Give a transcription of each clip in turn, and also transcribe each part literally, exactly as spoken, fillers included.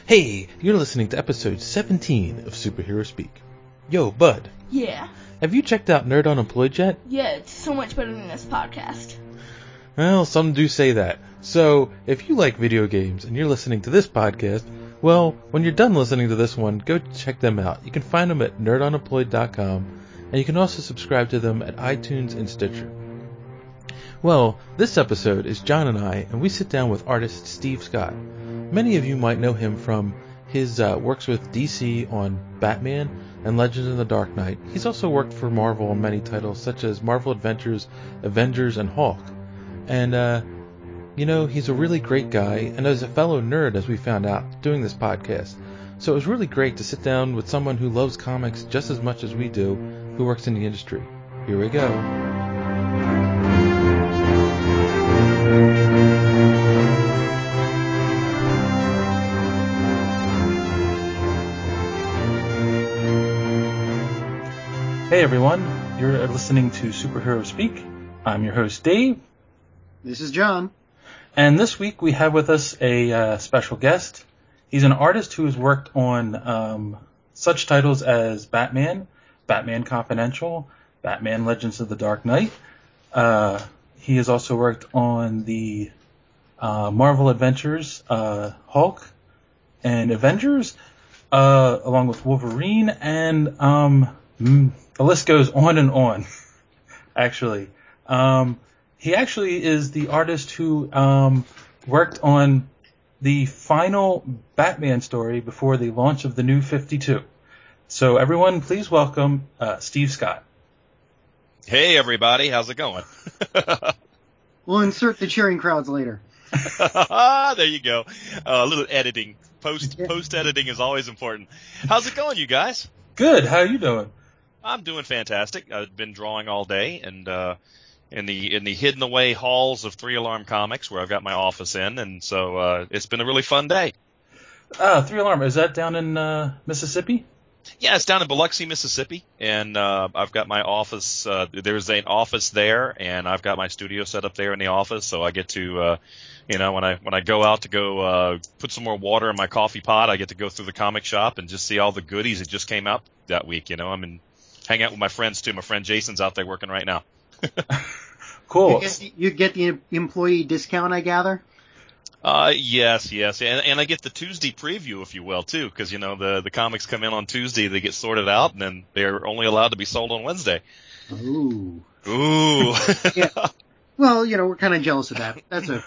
Hey, you're listening to episode seventeen of Superhero Speak. Yo, Bud, Yeah. have you checked out Nerd Unemployed yet? Yeah, it's so much better than this podcast. Well, some do say that. So, if you like video games and you're listening to this podcast, well, when you're done listening to this one, go check them out. You can find them at nerd unemployed dot com, and you can also subscribe to them at iTunes and Stitcher. Well, this episode is John and I, and we sit down with artist Steve Scott. Many of you might know him from his uh, works with D C on Batman and Legends of the Dark Knight. He's also worked for Marvel on many titles such as Marvel Adventures, Avengers, and Hulk. And, uh, you know, he's a really great guy, and as a fellow nerd, as we found out, doing this podcast. So it was really great to sit down with someone who loves comics just as much as we do, who works in the industry. Here we go. Hey everyone, you're listening to Superhero Speak. I'm your host Dave. This is John. And this week we have with us a uh, special guest. He's an artist who has worked on um, such titles as Batman, Batman Confidential, Batman Legends of the Dark Knight. Uh, he has also worked on the uh, Marvel Adventures, uh, Hulk, and Avengers, uh, along with Wolverine, and um, the list goes on and on, actually. Um, he actually is the artist who um, worked on the final Batman story before the launch of the New fifty-two. So everyone, please welcome uh, Steve Scott. Hey everybody, how's it going? We'll insert the cheering crowds later. There you go. Uh, a little editing. Post post editing is always important. How's it going, you guys? Good. How are you doing? I'm doing fantastic. I've been drawing all day, and uh, in the in the hidden away halls of Three Alarm Comics, where I've got my office in, and so uh, it's been a really fun day. Ah, Three Alarm. Is that down in uh, Mississippi? Yeah, it's down in Biloxi, Mississippi, and uh, I've got my office. Uh, there's an office there, and I've got my studio set up there in the office, so I get to, uh, you know, when I when I go out to go uh, put some more water in my coffee pot, I get to go through the comic shop and just see all the goodies that just came out that week. You know, I'm in. Hang out with my friends too. My friend Jason's out there working right now. Cool. You get, the, you get the employee discount, I gather? Uh, yes, yes. And, and I get the Tuesday preview, if you will, too, because, you know, the, the comics come in on Tuesday, they get sorted out, and then they're only allowed to be sold on Wednesday. Ooh. Ooh. Yeah. Well, you know, we're kind of jealous of that. That's a.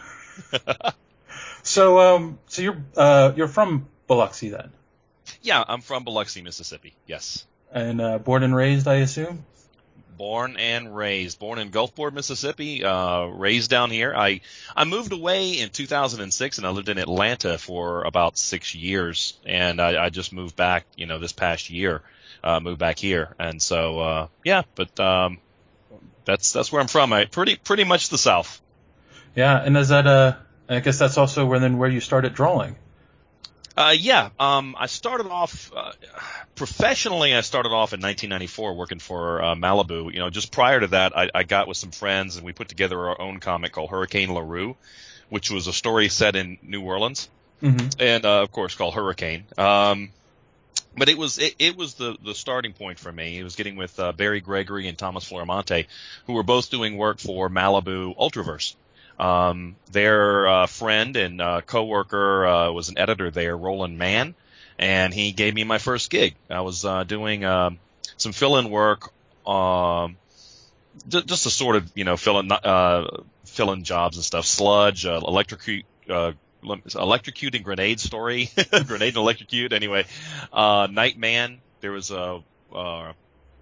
So, um, so you're, uh, you're from Biloxi then? Yeah, I'm from Biloxi, Mississippi. Yes. And uh, born and raised, I assume? Born and raised. Born in Gulfport, Mississippi. Uh, raised down here. I I moved away in two thousand six, and I lived in Atlanta for about six years. And I, I just moved back, you know, this past year. Uh, moved back here, and so uh, yeah. But um, that's that's where I'm from. I pretty pretty much the South. Yeah, and is that uh? I guess that's also where then where you started drawing. Uh, yeah, um, I started off, uh, professionally, I started off in nineteen ninety-four working for, uh, Malibu. You know, just prior to that, I, I got with some friends and we put together our own comic called Hurricane LaRue, which was a story set in New Orleans. Mm-hmm. And, uh, of course called Hurricane. Um, but it was, it, it was the, the starting point for me. It was getting with, uh, Barry Gregory and Thomas Florimonte, who were both doing work for Malibu Ultraverse. Um, their, uh, friend and, uh, coworker, uh, was an editor there, Roland Mann, and he gave me my first gig. I was, uh, doing, um, some fill-in work, um, just, just to sort of, you know, fill in, uh, fill-in jobs and stuff. Sludge, uh, electrocute, uh, electrocuting grenade story, grenade and electrocute. Anyway, uh, Nightman, there was a, uh,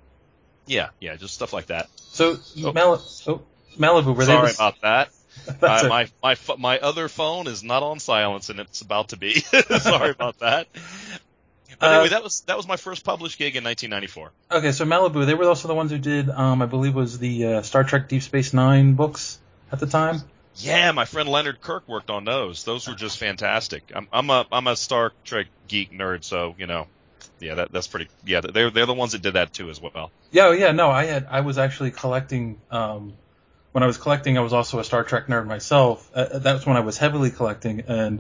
yeah, yeah, just stuff like that. So, oh. Mal- oh, Malibu, were Sorry they the- about that. Uh, my my my other phone is not on silence, and it's about to be. Sorry about that. But anyway, uh, that was that was my first published gig in nineteen ninety-four. Okay, so Malibu, they were also the ones who did, um, I believe, was the uh, Star Trek Deep Space Nine books at the time. Yeah, my friend Leonard Kirk worked on those. Those were just fantastic. I'm I'm a I'm a Star Trek geek nerd, so you know, yeah, that that's pretty. Yeah, they're they're the ones that did that too as well. Yeah, yeah, no, I had I was actually collecting. Um, When I was collecting, I was also a Star Trek nerd myself. Uh, that's when I was heavily collecting, and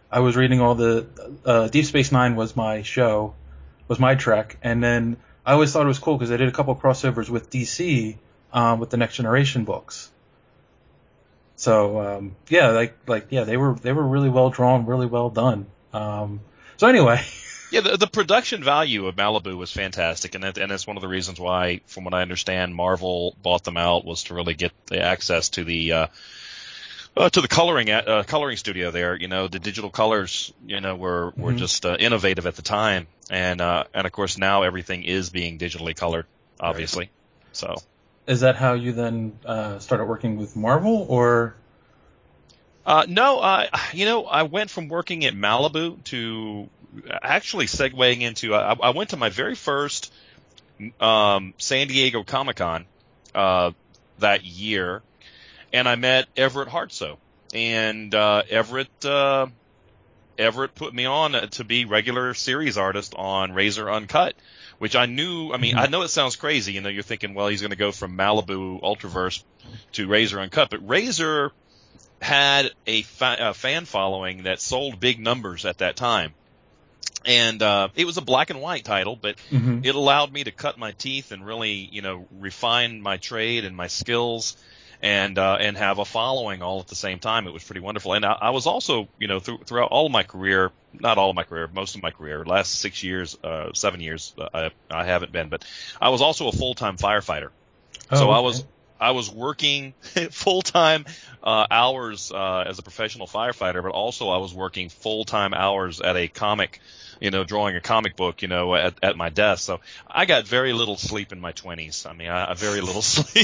I was reading all the uh, Deep Space Nine was my show, was my Trek, and then I always thought it was cool because they did a couple crossovers with D C um, with the Next Generation books. So um, yeah, like like yeah, they were they were really well drawn, really well done. Um, so anyway. Yeah, the, the production value of Malibu was fantastic, and that, and that's one of the reasons why, from what I understand, Marvel bought them out was to really get the access to the uh, uh, to the coloring uh, coloring studio there. You know, the digital colors, you know, were were Mhm. just uh, innovative at the time, and uh, and of course now everything is being digitally colored, obviously. Right. So, is that how you then uh, started working with Marvel, or? Uh, no, uh, you know, I went from working at Malibu to actually segueing into, I, I went to my very first um, San Diego Comic-Con uh, that year, and I met Everett Hartsoe. And uh, Everett uh, Everett put me on to be regular series artist on Razor Uncut, which I knew, I mean, Mhm. I know it sounds crazy. You know, you're thinking, well, he's going to go from Malibu Ultraverse to Razor Uncut. But Razor had a, fa- a fan following that sold big numbers at that time. And uh, it was a black and white title, but Mhm. it allowed me to cut my teeth and really, you know, refine my trade and my skills and uh, and have a following all at the same time. It was pretty wonderful. And I, I was also, you know, through, throughout all of my career, not all of my career, most of my career, last six years, uh, seven years, uh, I, I haven't been, but I was also a full-time firefighter. Oh, so okay. I was I was working full-time uh, hours uh, as a professional firefighter, but also I was working full-time hours at a comic, you know, drawing a comic book, you know, at, at my desk. So I got very little sleep in my twenties. I mean, I, I very little sleep.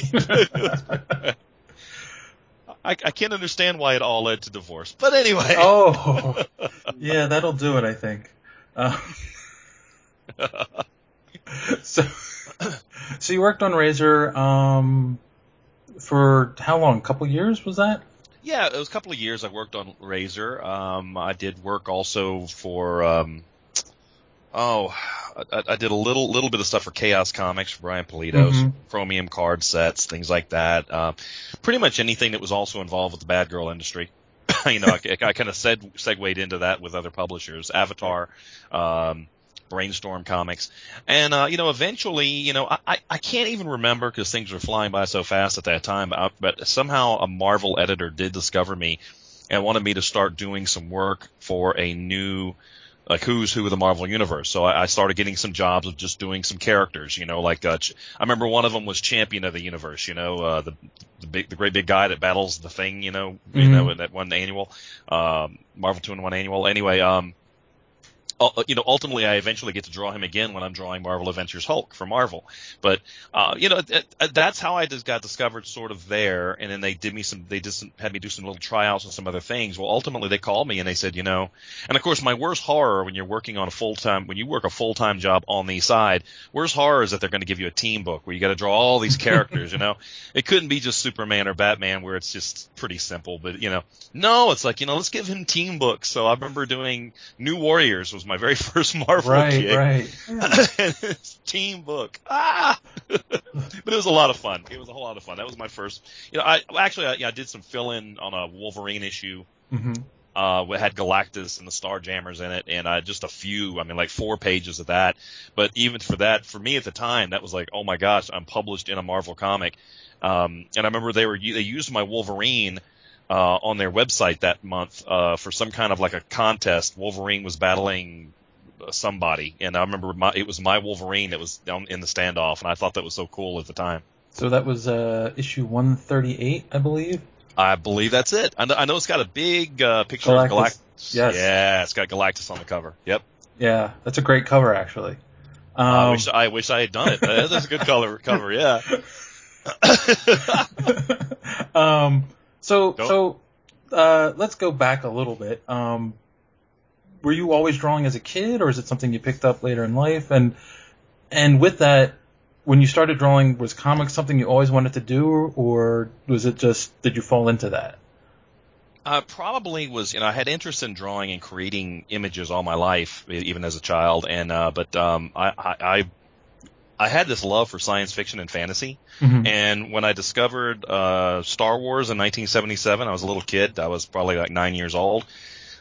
I, I can't understand why it all led to divorce. But anyway. Oh, yeah, that'll do it, I think. Uh, so, so you worked on Razor um, for how long? A couple years, was that? Yeah, it was a couple of years I worked on Razor. Um, I did work also for, um, oh, I, I did a little little bit of stuff for Chaos Comics for Brian Pulido, Mhm. Chromium card sets, things like that. Uh, pretty much anything that was also involved with the bad girl industry. you know, I, I kind of seg- segued into that with other publishers, Avatar, um, Brainstorm Comics. And, uh, you know, eventually, you know, I, I can't even remember because things were flying by so fast at that time, but, but somehow a Marvel editor did discover me and wanted me to start doing some work for a new, like who's who of the Marvel Universe. So I, I started getting some jobs of just doing some characters, you know, like, uh, ch- I remember one of them was Champion of the Universe, you know, uh, the, the big, the great big guy that battles the Thing, you know, you Mhm. know, in that one annual, um, Marvel two in one annual. Anyway, um, Uh, you know, ultimately, I eventually get to draw him again when I'm drawing Marvel Adventures Hulk for Marvel. But, uh, you know, th- th- that's how I just got discovered sort of there. And then they did me some, they just had me do some little tryouts and some other things. Well, ultimately, they called me and they said, you know, and of course, my worst horror when you're working on a full time, when you work a full time job on the side, worst horror is that they're going to give you a team book where you got to draw all these characters, you know. It couldn't be just Superman or Batman where it's just pretty simple. But, you know, no, it's like, you know, let's give him team books. So I remember doing New Warriors was my very first Marvel Right, gig. right. Team book. Ah! But it was a lot of fun. It was a whole lot of fun. That was my first, you know, I actually, I, yeah, I did some fill in on a Wolverine issue. Mhm. Uh, we had Galactus and the Starjammers in it, and uh, just a few, I mean, like four pages of that. But even for that, for me at the time, that was like, oh my gosh, I'm published in a Marvel comic. Um, and I remember they were, they used my Wolverine, uh, on their website that month, uh, for some kind of like a contest. Wolverine was battling somebody, and I remember my, it was my Wolverine that was down in the standoff, and I thought that was so cool at the time. So that was uh, issue one thirty-eight, I believe. I believe that's it. I know, I know it's got a big uh, picture Galactus. of Galactus. Yes. Yeah, it's got Galactus on the cover. Yep. Yeah, that's a great cover, actually. Um, I wish I wish I had done it. Uh, That's a good color cover. Yeah. um. So Go. so, uh, let's go back a little bit. Um, were you always drawing as a kid, or is it something you picked up later in life? And and with that, when you started drawing, was comics something you always wanted to do, or was it just did you fall into that? I probably was, you know, I had interest in drawing and creating images all my life, e- even as a child, and uh, but um, I, I I I had this love for science fiction and fantasy, Mhm. and when I discovered uh, Star Wars in nineteen seventy-seven, I was a little kid. I was probably like nine years old.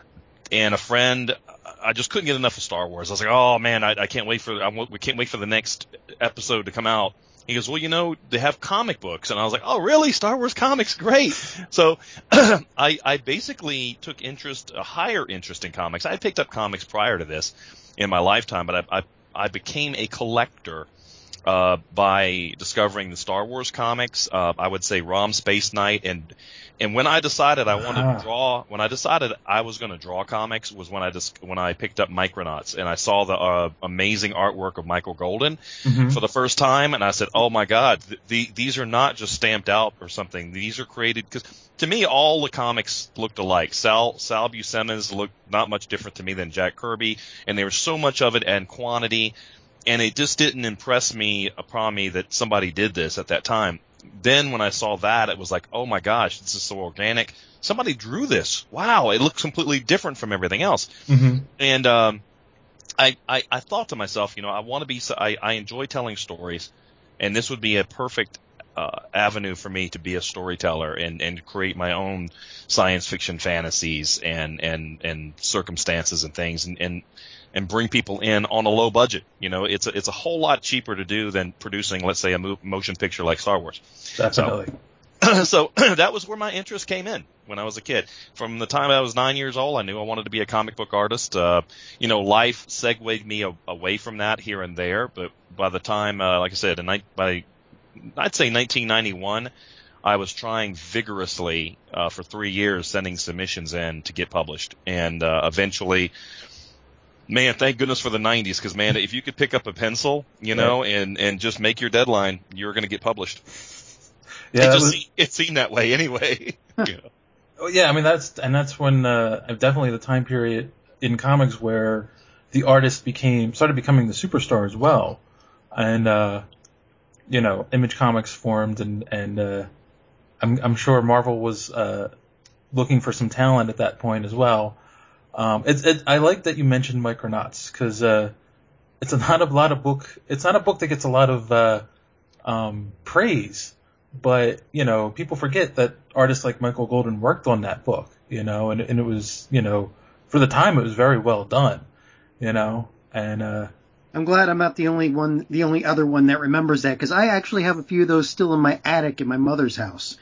and a friend, I just couldn't get enough of Star Wars. I was like, oh man, I, I can't wait for I, we can't wait for the next episode to come out. He goes, well, you know, they have comic books. And I was like, oh, really? Star Wars comics? Great. So I, I basically took interest, a higher interest in comics. I had picked up comics prior to this in my lifetime, but I, I, I became a collector uh, by discovering the Star Wars comics. Uh, I would say ROM Space Knight. And and when I decided I wanted Ah. to draw, when I decided I was going to draw comics was when I just, when I picked up Micronauts and I saw the uh, amazing artwork of Michael Golden Mhm. for the first time, and I said, "Oh my God, th- the, these are not just stamped out or something. These are created." Because to me, all the comics looked alike. Sal Sal Buscema's looked not much different to me than Jack Kirby, and there was so much of it and quantity, and it just didn't impress me upon me that somebody did this at that time. Then when I saw that, it was like, "Oh my gosh, this is so organic. Somebody drew this. Wow, it looks completely different from everything else." Mhm. And um, I, I, I thought to myself, you know, I want to be, I, I enjoy telling stories, and this would be a perfect uh, avenue for me to be a storyteller and, and create my own science fiction fantasies and, and, and circumstances and things, and, and, and bring people in on a low budget. You know, it's a, it's a whole lot cheaper to do than producing, let's say, a mo- motion picture like Star Wars. Definitely. So that was where my interest came in when I was a kid. From the time I was nine years old, I knew I wanted to be a comic book artist. Uh, you know, life segued me a, away from that here and there. But by the time, uh, like I said, in, by I'd say nineteen ninety-one, I was trying vigorously uh, for three years, sending submissions in to get published, and uh, eventually. Man, thank goodness for the nineties, because man, if you could pick up a pencil, you know, and, and just make your deadline, you're going to get published. Yeah, it that just was- se- it seemed that way anyway. You know. Oh, yeah, I mean that's and that's when uh, definitely the time period in comics where the artists became started becoming the superstar as well, and uh, you know, Image Comics formed, and and uh, I'm I'm sure Marvel was uh, looking for some talent at that point as well. Um, it's it, I like that you mentioned Micronauts because uh, it's not a lot of book. It's not a book that gets a lot of uh, um, praise. But, you know, people forget that artists like Michael Golden worked on that book, you know, and, and it was, you know, for the time it was very well done, you know, and, uh, I'm glad I'm not the only one, the only other one that remembers that, because I actually have a few of those still in my attic in my mother's house.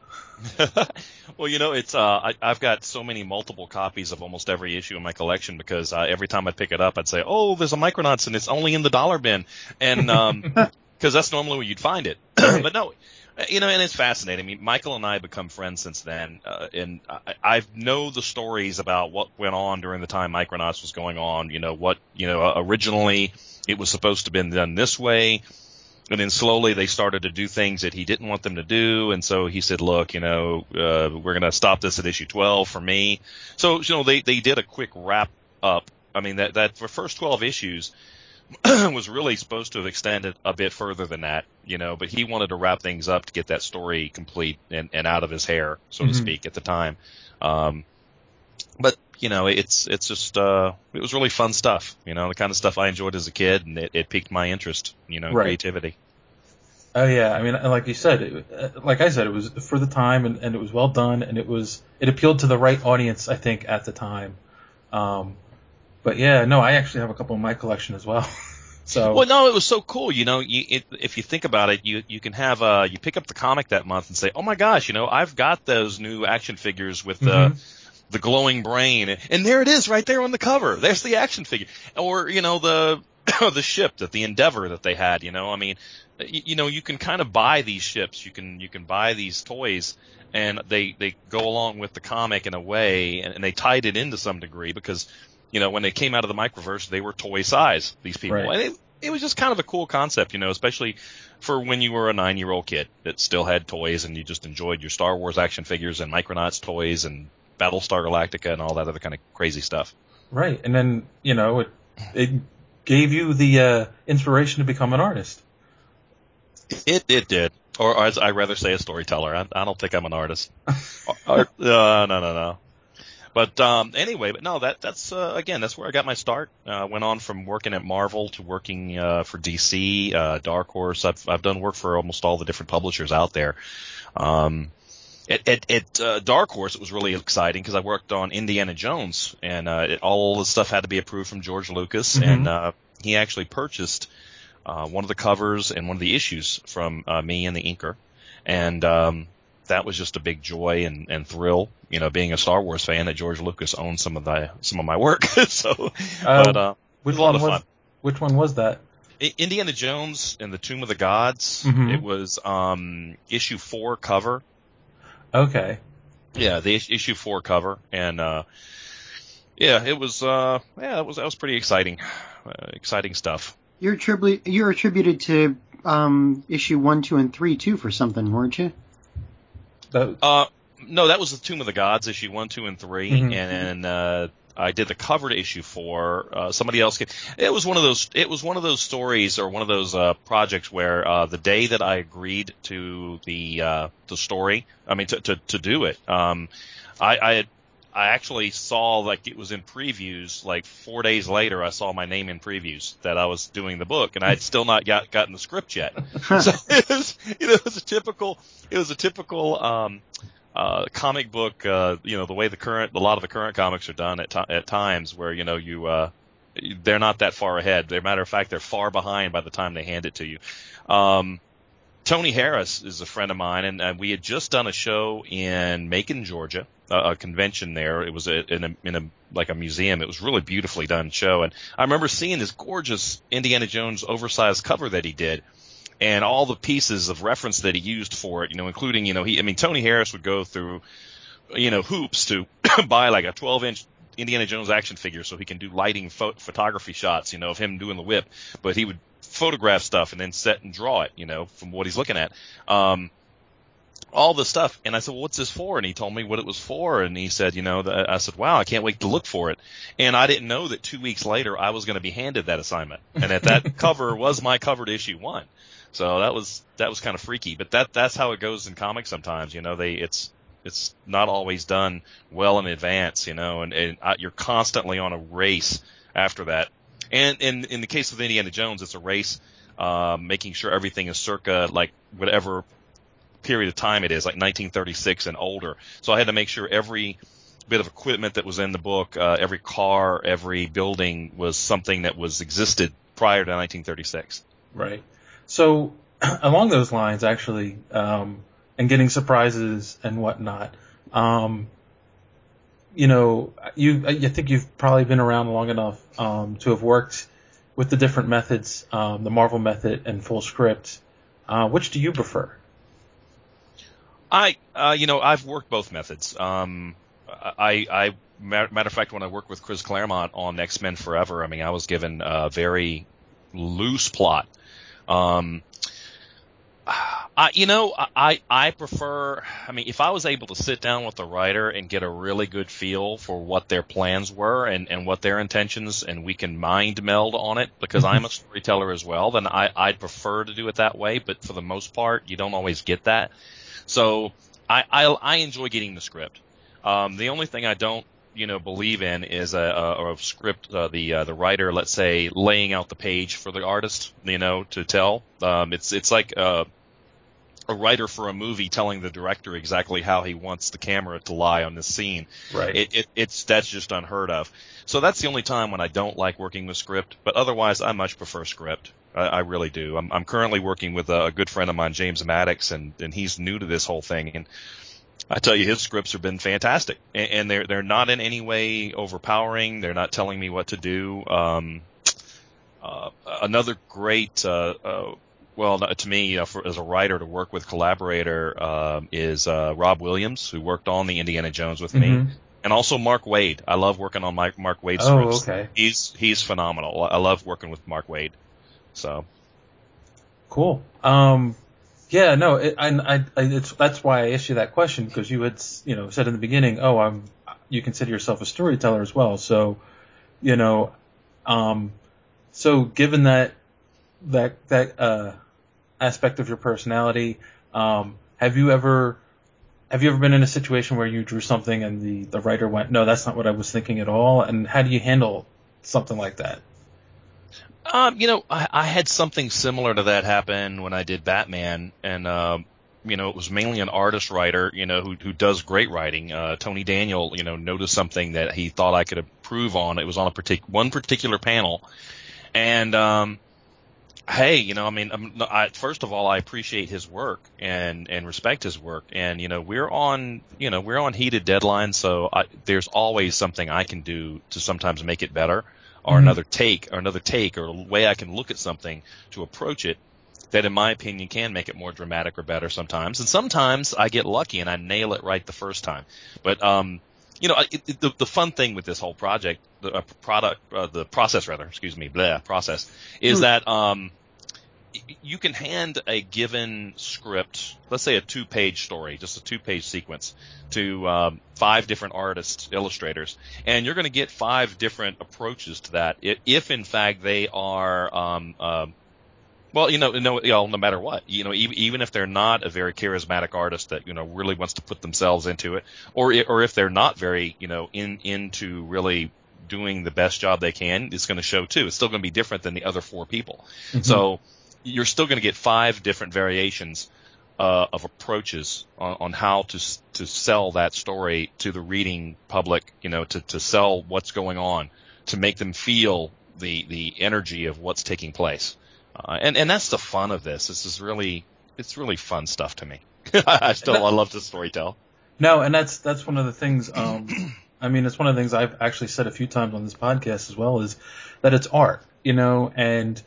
Well, you know, it's uh, I, I've got so many multiple copies of almost every issue in my collection because uh, every time I pick it up, I'd say, "Oh, there's a Micronauts, and it's only in the dollar bin," and um, because that's normally where you'd find it. But no, you know, and it's fascinating. I mean, Michael and I have become friends since then, uh, and I, I know the stories about what went on during the time Micronauts was going on. You know, what you know, uh, originally it was supposed to have been done this way. And then slowly they started to do things that he didn't want them to do. And so he said, look, you know, uh, we're going to stop this at issue twelve for me. So, you know, they, they did a quick wrap up. I mean, that, that for first twelve issues was really supposed to have extended a bit further than that, you know, but he wanted to wrap things up to get that story complete and, and out of his hair, so to Mhm. speak, at the time. Um, but, you know, it's, it's just, uh, it was really fun stuff, you know, the kind of stuff I enjoyed as a kid, and it, it piqued my interest, you know, Right. creativity. oh yeah, I mean, like you said, it, uh, like I said, it was for the time and, and it was well done and it was, it appealed to the right audience, I think, at the time. Um, but yeah, no, I actually have a couple in my collection as well. So, Well, no, it was so cool. You know, you, it, if you think about it, you you can have uh you pick up the comic that month and say, oh my gosh, you know, I've got those new action figures with the Mhm. the glowing brain, and there it is, right there on the cover. There's the action figure, or you know the the ship that the Endeavor that they had. You know, I mean, you, you know, you can kind of buy these ships. You can you can buy these toys, and they they go along with the comic in a way, and, and they tied it into some degree because. You know, when they came out of the microverse, they were toy size, these people. Right. And it, it was just kind of a cool concept, you know, especially for when you were a nine-year-old kid that still had toys and you just enjoyed your Star Wars action figures and Micronauts toys and Battlestar Galactica and all that other kind of crazy stuff. right. And then, you know, it, it gave you the uh, inspiration to become an artist. It it did. Or, or as I rather say, a storyteller. I, I don't think I'm an artist. Art, uh, no, no, no. But um, anyway, but no, that that's uh, again, that's where I got my start. I uh, went on from working at Marvel to working uh, for D C, uh, Dark Horse. I've I've done work for almost all the different publishers out there. Um, At, at, at uh, Dark Horse, it was really exciting because I worked on Indiana Jones, and uh, it, all the stuff had to be approved from George Lucas, Mhm. and uh, he actually purchased uh, one of the covers and one of the issues from uh, me and the inker, and um, that was just a big joy and, and thrill, you know, being a Star Wars fan, that George Lucas owned some of the some of my work. so, but uh, it Which was a lot one of was? fun. Which one was that? I- Indiana Jones and the Tomb of the Gods. Mhm. It was um, issue four cover. Okay. Yeah, the is- issue four cover, and uh, yeah, it was uh, yeah, that was that was pretty exciting, uh, exciting stuff. You're attributed you're attributed to um, issue one, two, and three too for something, weren't you? That, Uh, no, that was the Tomb of the Gods, issue one, two, and three, Mhm. and uh, I did the cover to issue four. Uh, somebody else, came. It was one of those. It was one of those stories or one of those uh, projects where uh, the day that I agreed to the uh, the story, I mean to to, to do it, um, I, I had. I actually saw, like, it was in previews, like four days later, I saw my name in previews that I was doing the book, and I had still not got, gotten the script yet. So it was, you know, it was a typical, it was a typical, um, uh, comic book, uh, you know, the way the current, a lot of the current comics are done at, to, at times where, you know, you, uh, they're not that far ahead. As a matter of fact, they're far behind by the time they hand it to you. Um, Tony Harris is a friend of mine, and, and we had just done a show in Macon, Georgia, a, a convention there. It was a, in a in a like a museum. It was a really beautifully done show, and I remember seeing this gorgeous Indiana Jones oversized cover that he did, and all the pieces of reference that he used for it. You know, including you know he I mean Tony Harris would go through you know hoops to buy like a twelve inch Indiana Jones action figure so he can do lighting pho- photography shots. You know, of him doing the whip, but he would photograph stuff and then set and draw it, you know, from what he's looking at. Um, all this stuff. And I said, well, what's this for? And he told me what it was for. And he said, you know, the, I said, wow, I can't wait to look for it. And I didn't know that two weeks later I was going to be handed that assignment. And that that cover was my cover to issue one. So that was, that was kind of freaky, but that, that's how it goes in comics sometimes. You know, they, it's, it's not always done well in advance, you know, and, and I, you're constantly on a race after that. And in in the case of Indiana Jones, it's a race, uh, making sure everything is circa like whatever period of time it is, like nineteen thirty-six and older. So I had to make sure every bit of equipment that was in the book, uh, every car, every building was something that was existed prior to nineteen thirty-six. Right. So along those lines, actually, um, and getting surprises and whatnot, um, you know, you, I think you've probably been around long enough, um, to have worked with the different methods, um, the Marvel method and full script. Uh, which do you prefer? I, uh, you know, I've worked both methods. Um, I, I, matter of fact, when I worked with Chris Claremont on X-Men Forever, I mean, I was given a very loose plot. Um, I, you know, I, I prefer, I mean, if I was able to sit down with the writer and get a really good feel for what their plans were and, and what their intentions, and we can mind meld on it, because I'm a storyteller as well, then I, I'd prefer to do it that way. But for the most part, you don't always get that. So I, I, I enjoy getting the script. Um, the only thing I don't, you know, believe in is a, a, a script, uh, the, uh, the writer, let's say, laying out the page for the artist, you know, to tell. Um, it's, it's like, uh, a writer for a movie telling the director exactly how he wants the camera to lie on this scene. Right. It, it, it's, that's just unheard of. So that's the only time when I don't like working with script, but otherwise I much prefer script. I, I really do. I'm, I'm currently working with a, a good friend of mine, James Maddox, and, and he's new to this whole thing. And I tell you, his scripts have been fantastic, and, and they're, they're not in any way overpowering. They're not telling me what to do. Um, uh, another great, uh, uh, Well, to me, uh, for, as a writer to work with collaborator um, is uh, Rob Williams, who worked on the Indiana Jones with Mm-hmm. me, and also Mark Wade. I love working on Mike, Mark Wade's Oh, scripts. okay. He's he's phenomenal. I love working with Mark Wade. So Cool. Um, yeah, no, it, I, I, I, it's that's why I asked you that question, because you had, you know, said in the beginning, oh, I'm, you consider yourself a storyteller as well. So, you know, um, so given that that that uh, aspect of your personality, um, have you ever have you ever been in a situation where you drew something and the the writer went, no, that's not what I was thinking at all? And how do you handle something like that? Um, you know, I, I had something similar to that happen when I did Batman, and um, you know, it was mainly an artist writer, you know, who who does great writing. Uh, Tony Daniel, you know, noticed something that he thought I could improve on. It was on a partic- one particular panel, and um, hey, you know, I mean, I'm, I, first of all, I appreciate his work and and respect his work, and you know, we're on, you know, we're on heated deadlines, so I, there's always something I can do to sometimes make it better, or Mhm. another take, or another take, or a way I can look at something to approach it that, in my opinion, can make it more dramatic or better sometimes. And sometimes I get lucky and I nail it right the first time. But um, you know, it, it, the the fun thing with this whole project, the uh, product, uh, the process rather, excuse me, blah, process, is Hmm. that um, y- you can hand a given script, let's say a two-page story, just a two-page sequence, to um, five different artists, illustrators, and you're going to get five different approaches to that, if, if in fact they are um, um, well, you know, no, you know, no matter what, you know, even, even if they're not a very charismatic artist that, you know, really wants to put themselves into it, or i- or if they're not very, you know, in into really doing the best job they can, it's going to show too. It's still going to be different than the other four people. Mhm. So you're still going to get five different variations uh, of approaches on, on how to s- to sell that story to the reading public, you know, to to sell what's going on, to make them feel the the energy of what's taking place. Uh, and, and that's the fun of this. This is really, it's really fun stuff to me. I still, I love to storytell. No, and that's that's one of the things. Um, I mean, it's one of the things I've actually said a few times on this podcast as well, is that it's art, you know, and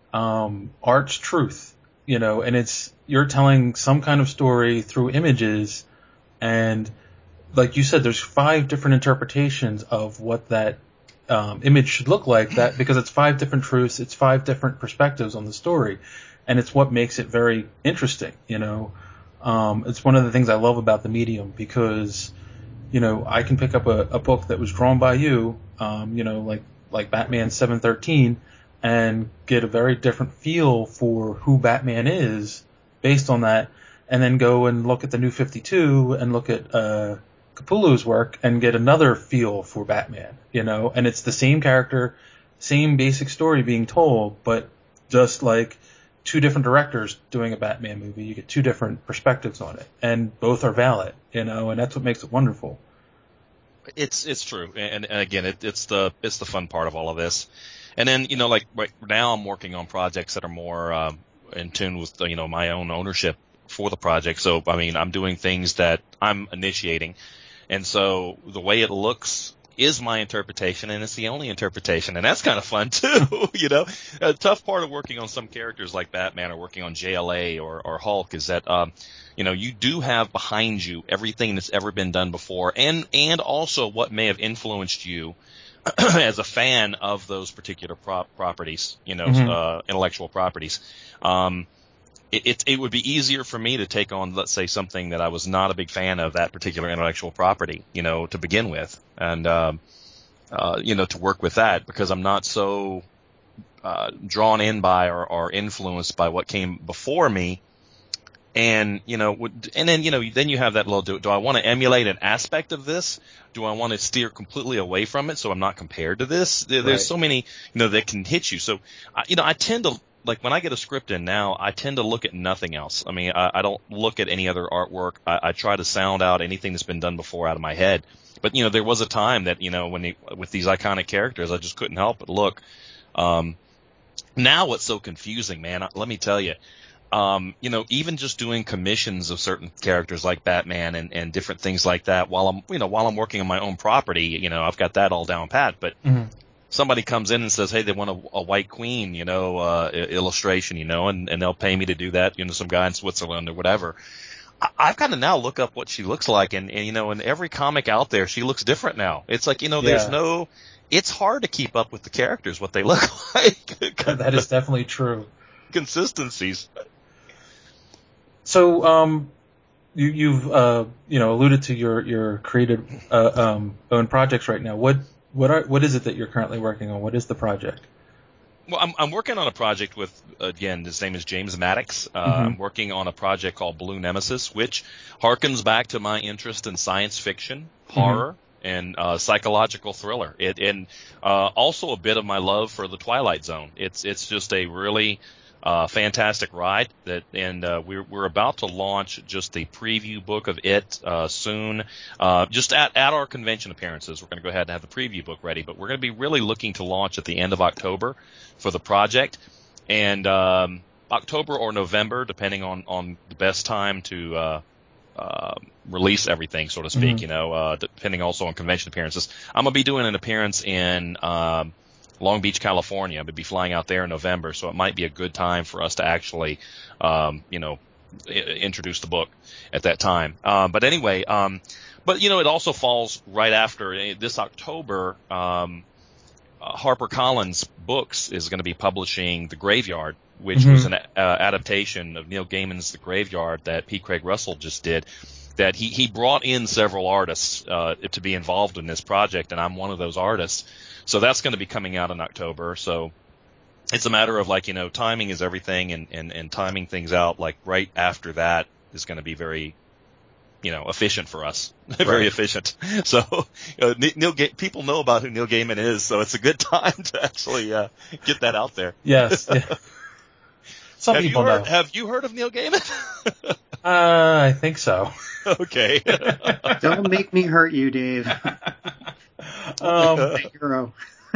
um, art's truth, you know, and it's you're telling some kind of story through images, and like you said, there's five different interpretations of what that um, image should look like. That because it's five different truths, it's five different perspectives on the story, and it's what makes it very interesting, you know. Um, it's one of the things I love about the medium because, you know, I can pick up a, a book that was drawn by you, um, you know, like like Batman seven thirteen, and get a very different feel for who Batman is based on that, and then go and look at the New fifty-two and look at uh, Capullo's work and get another feel for Batman, you know, and it's the same character, same basic story being told, but just like two different directors doing a Batman movie, you get two different perspectives on it, and both are valid, you know, and that's what makes it wonderful. It's, it's true. And, and again, it, it's the, it's the fun part of all of this. And then, you know, like right now I'm working on projects that are more, um, in tune with, you know, my own ownership for the project. So, I mean, I'm doing things that I'm initiating. And so the way it looks is my interpretation, and it's the only interpretation, and that's kind of fun too. You know, a tough part of working on some characters like Batman or working on J L A or, or Hulk is that, um, you know, you do have behind you everything that's ever been done before, and and also what may have influenced you as a fan of those particular prop properties, you know, Mhm. uh, intellectual properties. Um, it, it, it would be easier for me to take on, let's say, something that I was not a big fan of, that particular intellectual property, you know, to begin with, and um, uh, you know, to work with that because I'm not so uh, drawn in by or, or influenced by what came before me. And you know, would, and then you know, then you have that little. Do, do I want to emulate an aspect of this? Do I want to steer completely away from it so I'm not compared to this? There, Right. There's so many, you know, that can hit you. So, I, you know, I tend to like when I get a script in now, I tend to look at nothing else. I mean, I, I don't look at any other artwork. I, I try to sound out anything that's been done before out of my head. But you know, there was a time that you know when they, with these iconic characters, I just couldn't help but look. Um, now what's so confusing, man? Let me tell you. Um, you know, even just doing commissions of certain characters like Batman and, and different things like that while I'm, you know, while I'm working on my own property, you know, I've got that all down pat. But Mhm. somebody comes in and says, hey, they want a, a White Queen, you know, uh, illustration, you know, and, and they'll pay me to do that, you know, some guy in Switzerland or whatever. I, I've got to now look up what she looks like. And, and, you know, in every comic out there, she looks different now. It's like, you know, there's Yeah. no, it's hard to keep up with the characters, what they look like. That is definitely true. Consistencies. So, um, you, you've uh, you know alluded to your your created uh, um, own projects right now. What what are what is it that you're currently working on? What is the project? Well, I'm, I'm working on a project with, again, his name is James Maddox. Uh, Mhm. I'm working on a project called Blue Nemesis, which harkens back to my interest in science fiction, horror, and uh, psychological thriller. It, and uh, also a bit of my love for the Twilight Zone. It's it's just a really Uh, fantastic ride that, and uh, we're we're about to launch just the preview book of it uh, soon. Uh, just at at our convention appearances, we're going to go ahead and have the preview book ready. But we're going to be really looking to launch at the end of October for the project, and um, October or November, depending on on the best time to uh, uh, release everything, so to speak. Mm-hmm. You know, uh, depending also on convention appearances. I'm going to be doing an appearance in Um, Long Beach, California. I'm going to be flying out there in November, so it might be a good time for us to actually, um, you know, I- introduce the book at that time. Um, but anyway, um, but you know, it also falls right after uh, this October. Um, uh, HarperCollins Books is going to be publishing The Graveyard, which Mhm. was an uh, adaptation of Neil Gaiman's The Graveyard that P. Craig Russell just did. That he he brought in several artists uh, to be involved in this project, and I'm one of those artists. So that's going to be coming out in October. So it's a matter of like, you know, timing is everything, and, and, and timing things out like right after that is going to be very, you know, efficient for us. Very Right. efficient. So uh, Neil Ga- people know about who Neil Gaiman is, so it's a good time to actually uh, get that out there. Yes. Yeah. Some have people you heard, know. Have you heard of Neil Gaiman? Uh, I think so. Okay. Don't make me hurt you, Dave. um, My hero.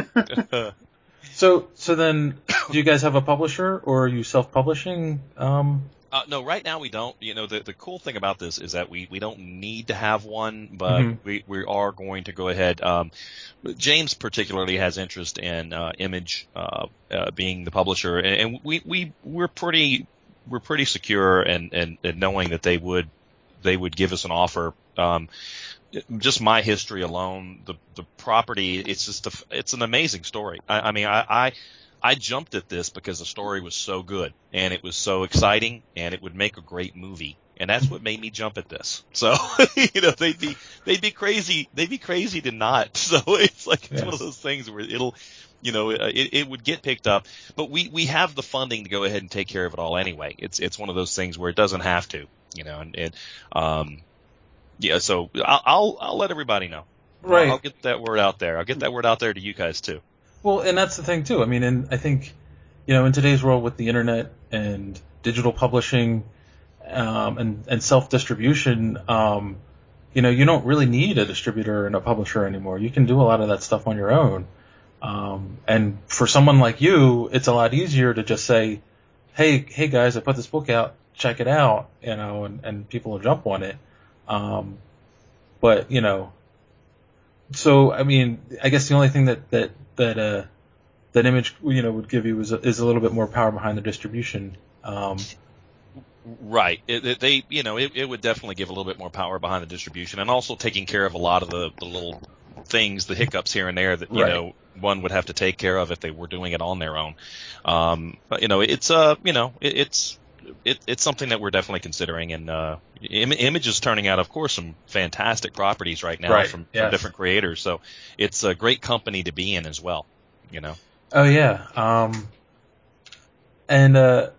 so, so then, do you guys have a publisher, or are you self-publishing? Um, Uh, no, right now we don't. You know, the the cool thing about this is that we, we don't need to have one, but Mhm. we, we are going to go ahead. Um, James particularly has interest in uh, Image uh, uh, being the publisher, and, and we we we're pretty we're pretty secure and and, and knowing that they would they would give us an offer. Um, just my history alone, the the property, it's just a, it's an amazing story. I, I mean, I. I I jumped at this because the story was so good and it was so exciting and it would make a great movie. And that's what made me jump at this. So, you know, they'd be, they'd be crazy. They'd be crazy to not. So it's like, it's Yes. one of those things where it'll, you know, it, it would get picked up, but we, we have the funding to go ahead and take care of it all anyway. It's, it's one of those things where it doesn't have to, you know, and it, um, yeah, so I'll, I'll, I'll let everybody know. Right. I'll, I'll get that word out there. I'll get that word out there to you guys too. Well, and that's the thing too. I mean, and I think, you know, in today's world with the internet and digital publishing, um, and, and self-distribution, um, you know, you don't really need a distributor and a publisher anymore. You can do a lot of that stuff on your own. Um, and for someone like you, it's a lot easier to just say, hey, hey guys, I put this book out, check it out, you know, and, and people will jump on it. Um, but, you know, so, I mean, I guess the only thing that, that, that, uh, that Image, you know, would give you is a, is a little bit more power behind the distribution. Um, Right. It, it, they, you know, it, it would definitely give a little bit more power behind the distribution, and also taking care of a lot of the, the little things, the hiccups here and there that you Right. know one would have to take care of if they were doing it on their own. Um, but, you know, it's uh, you know, it, it's it, it's something that we're definitely considering, and uh, Im- Image is turning out, of course, some fantastic properties right now Right. from, Yes. from different creators. So it's a great company to be in as well. You know. oh yeah. Um, and, uh,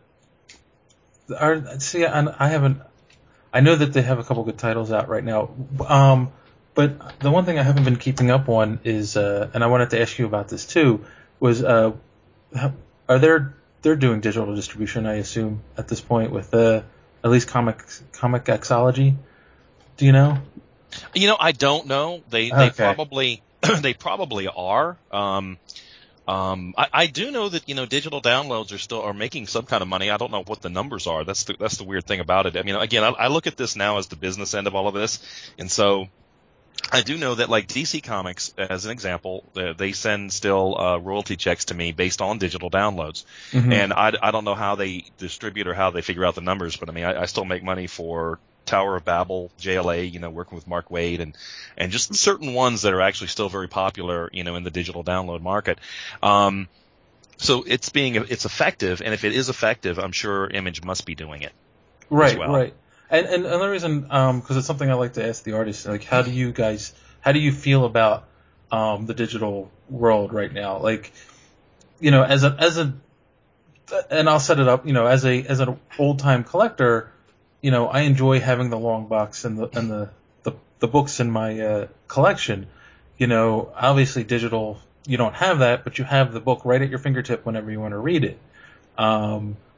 Are, see, I, I haven't. I know that they have a couple good titles out right now. Um, but the one thing I haven't been keeping up on is, uh, and I wanted to ask you about this too, was, uh, how, are there they're doing digital distribution? I assume at this point with uh, at least comic comic Xology. Do you know? You know, I don't know. They they Okay. probably they probably are. Um, um, I, I do know that you know digital downloads are still are making some kind of money. I don't know what the numbers are. That's the that's the weird thing about it. I mean, again, I, I look at this now as the business end of all of this, and so I do know that like D C Comics, as an example, they, they send still uh, royalty checks to me based on digital downloads, Mhm. and I, I don't know how they distribute or how they figure out the numbers, but I mean, I, I still make money for Tower of Babel, J L A, you know, working with Mark Waid, and and just certain ones that are actually still very popular, you know, in the digital download market. Um, so it's being it's effective, and if it is effective, I'm sure Image must be doing it. Right, well. right. And and another reason, um, because it's something I like to ask the artists, like, how do you guys, how do you feel about um the digital world right now? Like, you know, as a as a, and I'll set it up, you know, as a as an old time collector, you know, I enjoy having the long box and the and the the, the books in my uh, collection. You know, obviously digital, you don't have that, but you have the book right at your fingertip whenever you want to read it. Um,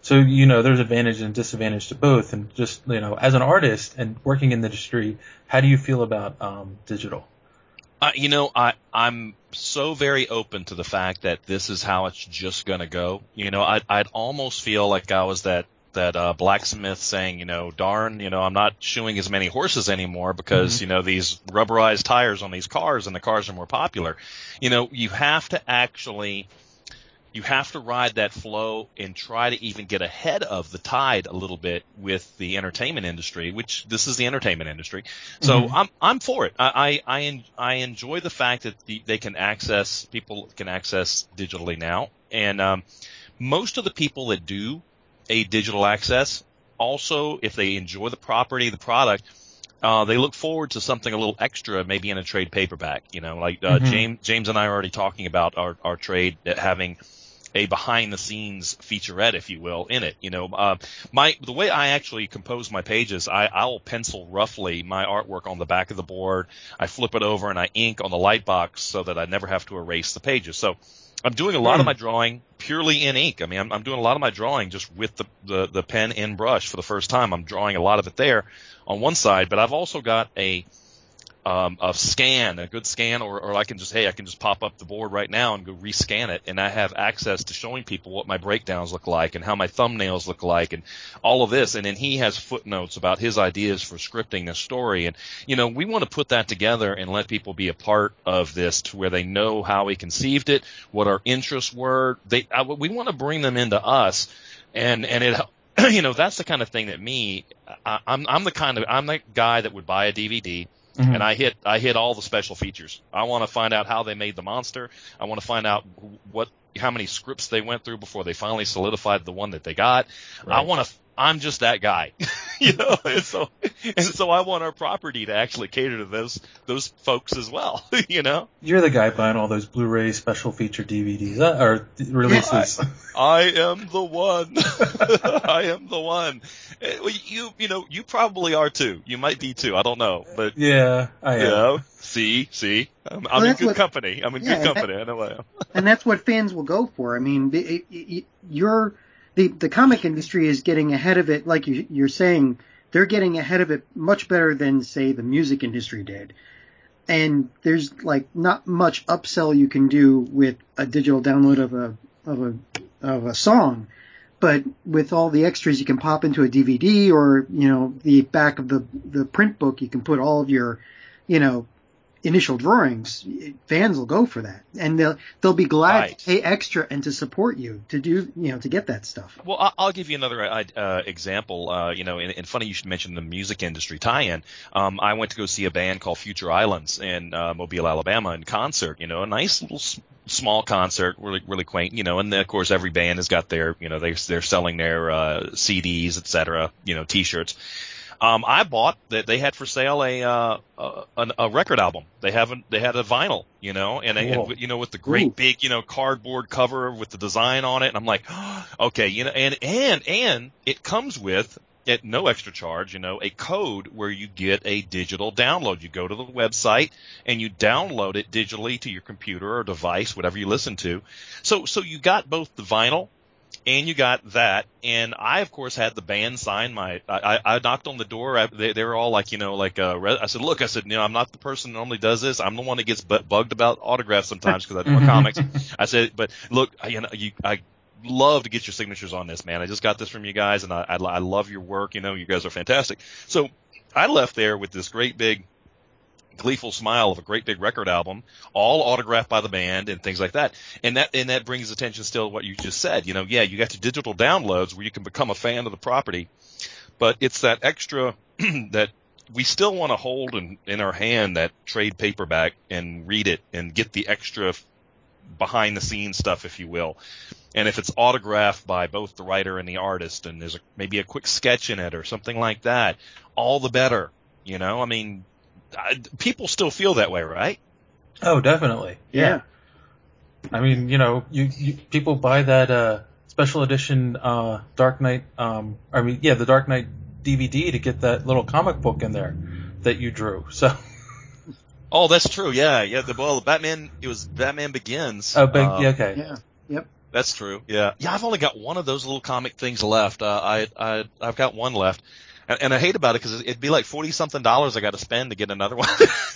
So, you know, there's advantage and disadvantage to both. And just, you know, as an artist and working in the industry, how do you feel about um, digital? Uh, you know, I, I'm so very open to the fact that this is how it's just going to go. You know, I'd, I'd almost feel like I was that, that uh, blacksmith saying, you know, darn, you know, I'm not shoeing as many horses anymore because, mm-hmm. you know, these rubberized tires on these cars and the cars are more popular. You know, you have to actually... You have to ride that flow and try to even get ahead of the tide a little bit with the entertainment industry, which this is the entertainment industry. So mm-hmm. I'm I'm for it. I I I enjoy the fact that the, they can access people can access digitally now, and um, most of the people that do a digital access also, if they enjoy the property, the product. Uh, they look forward to something a little extra, maybe in a trade paperback. You know, like uh, mm-hmm. James James and I are already talking about our our trade having a behind-the-scenes featurette, if you will, in it. You know, uh, my the way I actually compose my pages, I I'll pencil roughly my artwork on the back of the board. I flip it over and I ink on the light box so that I never have to erase the pages. So I'm doing a lot mm. of my drawing purely in ink. I mean, I'm, I'm doing a lot of my drawing just with the, the the pen and brush for the first time. I'm drawing a lot of it there on one side, but I've also got a Um, a scan, a good scan, or, or I can just, hey, I can just pop up the board right now and go rescan it, and I have access to showing people what my breakdowns look like and how my thumbnails look like and all of this. And then he has footnotes about his ideas for scripting a story. And, you know, we want to put that together and let people be a part of this to where they know how we conceived it, what our interests were. They, I, we want to bring them into us, and, and it, you know, that's the kind of thing that me, I, I'm, I'm the kind of, I'm the guy that would buy a D V D. Mm-hmm. And I hit I hit all the special features. I want to find out how they made the monster. I want to find out what how many scripts they went through before they finally solidified the one that they got. Right. I want to. I'm just that guy, you know. And so and so I want our property to actually cater to those those folks as well, you know. You're the guy buying all those Blu-ray special feature D V Ds uh, or releases. I, I am the one. I am the one. You you know you probably are too. You might be too. I don't know, but yeah, I am. You know, see, see, I'm, I'm well, in good what, company. I'm in yeah, good company. That, I know I am. And that's what fans will go for. I mean, it, it, you're. The the comic industry is getting ahead of it, like you, you're saying. They're getting ahead of it much better than, say, the music industry did. And there's like not much upsell you can do with a digital download of a of a of a song, but with all the extras you can pop into a D V D or you know the back of the the print book, you can put all of your you know initial drawings. Fans will go for that, and they'll they'll be glad right. to pay extra and to support you to do you know to get that stuff. Well, I'll give you another uh, example. Uh, you know, and, and funny you should mention the music industry tie-in. Um, I went to go see a band called Future Islands in uh, Mobile, Alabama, in concert. You know, a nice little s- small concert, really really quaint. You know, and then, of course every band has got their you know they they're selling their uh, C Ds, et cetera. You know, T-shirts. Um, I bought that they had for sale a, uh, a a record album. They haven't they had a vinyl, you know, and, cool. and you know with the great Ooh. big you know cardboard cover with the design on it. And I'm like, oh, okay, you know, and and and it comes with at no extra charge, you know, a code where you get a digital download. You go to the website and you download it digitally to your computer or device, whatever you listen to. So so you got both the vinyl. And you got that, and I of course had the band sign my. I, I knocked on the door. I, they, they were all like, you know, like. Uh, I said, look, I said, you know, I'm not the person that normally does this. I'm the one that gets bu- bugged about autographs sometimes because I do my comics. I said, but look, you know, you, I love to get your signatures on this, man. I just got this from you guys, and I, I, I love your work. You know, you guys are fantastic. So I left there with this great big. Gleeful smile of a great big record album, all autographed by the band and things like that. And that and that brings attention still to what you just said. You know, yeah, you got your digital downloads where you can become a fan of the property, but it's that extra that we still want to hold in, in our hand, that trade paperback, and read it and get the extra behind the scenes stuff, if you will. And if it's autographed by both the writer and the artist, and there's a, maybe a quick sketch in it or something like that, all the better. You know, I mean, people still feel that way, right? Oh, definitely. Yeah. yeah. I mean, you know, you, you people buy that uh, special edition uh, Dark Knight. Um, I mean, yeah, the Dark Knight D V D to get that little comic book in there that you drew. So. Oh, that's true. Yeah, yeah. The well, the Batman. It was Batman Begins. Oh, big, um, yeah, okay. Yeah. Yep. That's true. Yeah. Yeah, I've only got one of those little comic things left. Uh, I, I, I've got one left. And, and I hate about it because it'd be like forty something dollars I got to spend to get another one.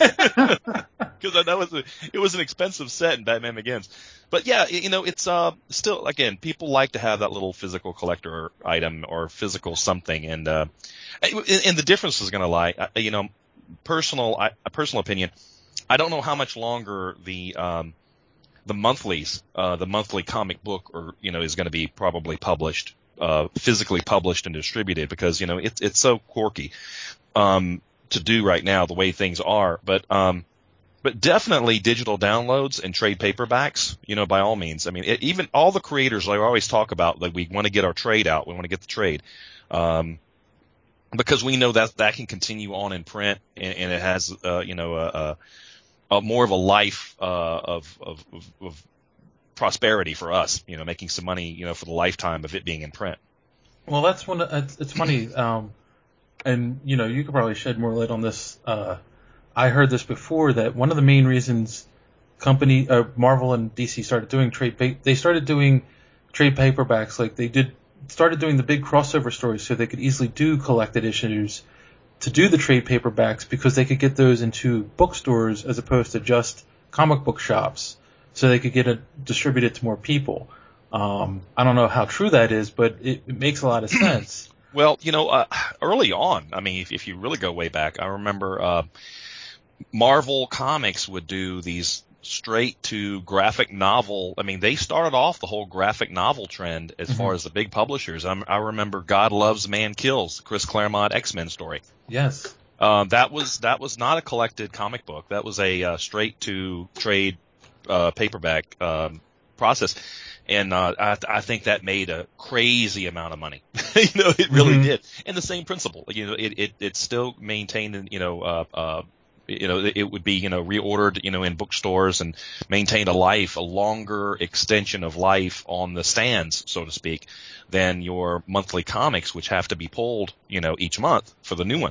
Because I know it was, a, it was an expensive set in Batman Begins. But yeah, you know, it's, uh, still, again, people like to have that little physical collector item or physical something. And, uh, and, and the difference is going to lie, you know, personal, I, a personal opinion. I don't know how much longer the, um, the monthlies, uh, the monthly comic book or, you know, is going to be probably published. Uh, physically published and distributed because, you know, it's, it's so quirky, um, to do right now the way things are. But, um, but definitely digital downloads and trade paperbacks, you know, by all means. I mean, it, even all the creators, like I always talk about, like we want to get our trade out. We want to get the trade. Um, because we know that that can continue on in print and, and it has, uh, you know, a, a, a more of a life, uh, of, of, of, of prosperity for us, you know, making some money, you know, for the lifetime of it being in print. Well, that's one. It's, it's funny, um, and you know, you could probably shed more light on this. Uh, I heard this before that one of the main reasons company uh, Marvel and D C started doing trade, pa- they started doing trade paperbacks, like they did, started doing the big crossover stories, so they could easily do collected issues to do the trade paperbacks because they could get those into bookstores as opposed to just comic book shops. So they could get it distributed to more people. Um, I don't know how true that is, but it, it makes a lot of sense. Well, you know, uh, early on, I mean, if, if you really go way back, I remember uh, Marvel Comics would do these straight to graphic novel. I mean, they started off the whole graphic novel trend as mm-hmm. far as the big publishers. I'm, I remember God Loves, Man Kills, Chris Claremont X-Men story. Yes. Um, that was that was not a collected comic book. That was a uh, straight to trade Uh, paperback um, process, and uh, I, I think that made a crazy amount of money. you know, it really mm-hmm. did. And the same principle, you know, it it, it still maintained, you know, uh, uh, you know, it would be, you know, reordered, you know, in bookstores and maintained a life, a longer extension of life on the stands, so to speak, than your monthly comics, which have to be pulled, you know, each month for the new one.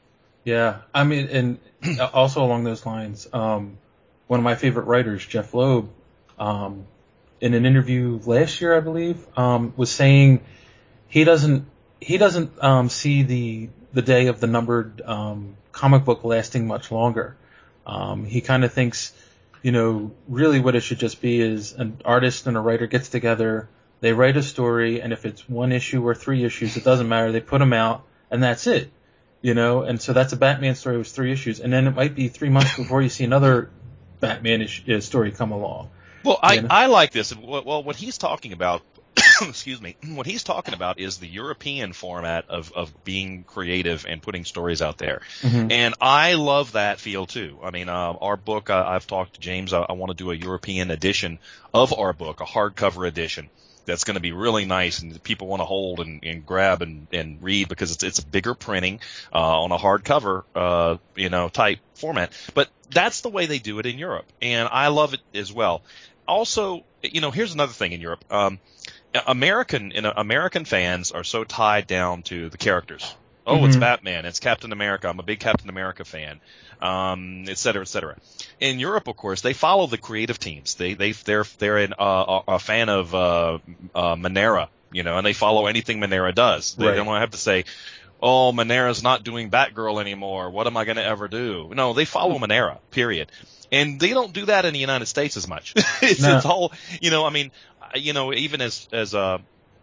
Yeah, I mean, and also along those lines. Um, One of my favorite writers, Jeff Loeb, um, in an interview last year, I believe, um, was saying he doesn't he doesn't um, see the the day of the numbered um, comic book lasting much longer. Um, he kind of thinks, you know, really what it should just be is an artist and a writer gets together, they write a story, and if it's one issue or three issues, it doesn't matter. They put them out, and that's it, you know. And so that's a Batman story. It was three issues, and then it might be three months before you see another Batman is, story come along. Well, I, you know? I like this. Well, what he's talking about, excuse me, what he's talking about is the European format of, of being creative and putting stories out there. Mm-hmm. And I love that feel too. I mean, uh, our book, uh, I've talked to James, I, I want to do a European edition of our book, a hardcover edition. That's going to be really nice and people want to hold and, and grab and, and read because it's, it's a bigger printing, uh, on a hardcover, uh, you know, type format. But that's the way they do it in Europe. And I love it as well. Also, you know, here's another thing in Europe. Um, American, you know, American fans are so tied down to the characters. Oh, mm-hmm. It's Batman. It's Captain America. I'm a big Captain America fan. Um, et cetera, et cetera. In Europe, of course, they follow the creative teams. They, they, they're, they're an, uh, a fan of, uh, uh, Manera, you know, and they follow anything Manera does. They right. don't have to say, oh, Manera's not doing Batgirl anymore. What am I going to ever do? No, they follow Manera, period. And they don't do that in the United States as much. it's, no. it's all, you know, I mean, you know, even as, as, uh,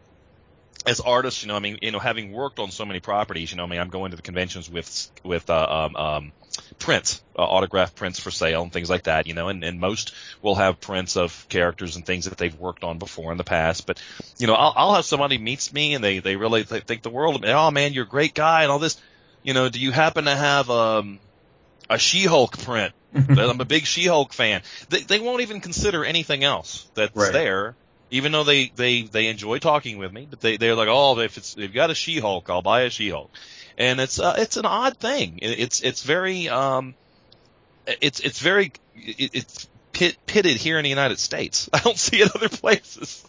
as artists, you know, I mean, you know, having worked on so many properties, you know, I mean, I'm going to the conventions with, with, uh, um, um, prints, uh, autographed prints for sale and things like that, you know, and, and most will have prints of characters and things that they've worked on before in the past. But, you know, I'll, I'll have somebody meets me and they, they really th- think the world of me. Oh man, you're a great guy and all this. You know, do you happen to have, um, a She-Hulk print? I'm a big She-Hulk fan. They, they won't even consider anything else that's right. there. Even though they, they, they enjoy talking with me, but they, they're like, oh, if it's, they've got a She-Hulk, I'll buy a She-Hulk. And it's, uh, it's an odd thing. It's, it's very, um, it's, it's very, it, it's pit, pitted here in the United States. I don't see it other places.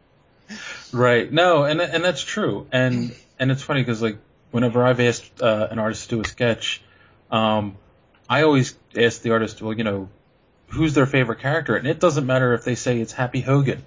Right. No, and, and that's true. And, and it's funny because like, whenever I've asked, uh, an artist to do a sketch, um, I always ask the artist, well, you know, who's their favorite character? And it doesn't matter if they say it's Happy Hogan.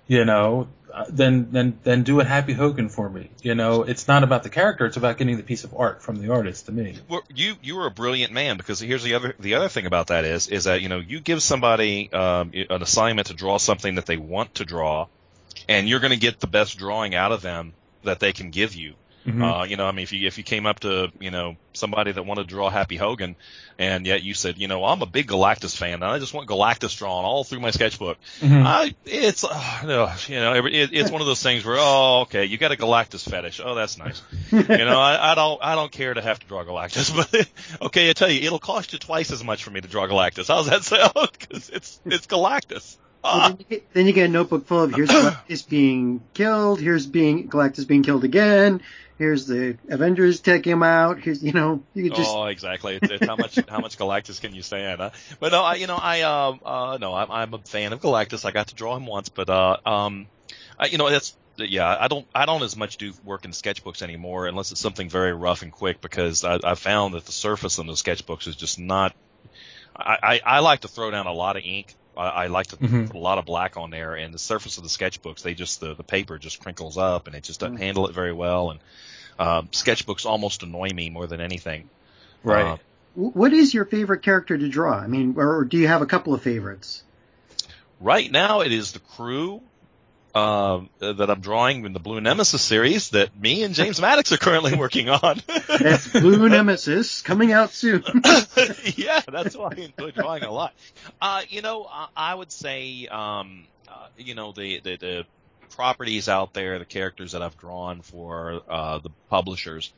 you know, uh, then then then do a Happy Hogan for me. You know, it's not about the character; it's about getting the piece of art from the artist. To me, Well, you you were a brilliant man, because here's the other the other thing about that is is that, you know, you give somebody um, an assignment to draw something that they want to draw, and you're going to get the best drawing out of them that they can give you. Mhm. Uh, you know, I mean, if you if you came up to, you know, somebody that wanted to draw Happy Hogan, and yet you said, you know, I'm a big Galactus fan, and I just want Galactus drawn all through my sketchbook. Mhm. I it's uh, no, you know, it, it's one of those things where, oh, okay, you got a Galactus fetish. Oh, that's nice. You know, I, I don't I don't care to have to draw Galactus, but okay, I tell you, it'll cost you twice as much for me to draw Galactus. How's that sound? Because it's it's Galactus. Well, then, you get, then you get a notebook full of here's Galactus being killed, here's being Galactus being killed again, here's the Avengers taking him out. Here's, you know, you could just. Oh, exactly. It's, it's how much how much Galactus can you stand? Huh? But no, I you know I um uh no I'm I'm a fan of Galactus. I got to draw him once, but uh um I, you know that's yeah I don't I don't as much do work in sketchbooks anymore unless it's something very rough and quick, because I I found that the surface on those sketchbooks is just not. I I, I like to throw down a lot of ink. I, I like to Mhm. put a lot of black on there, and the surface of the sketchbooks, they just the the paper just crinkles up, and it just doesn't Mm. handle it very well, and um, sketchbooks almost annoy me more than anything. Right. Uh, What is your favorite character to draw? I mean, or, or do you have a couple of favorites? Right now, it is the crew um, that I'm drawing in the Blue Nemesis series that me and James Maddox are currently working on. That's Blue Nemesis coming out soon. Yeah, that's why I enjoy drawing a lot. Uh, you know, I, I would say, um, uh, you know, the, the the properties out there, the characters that I've drawn for uh, the publishers.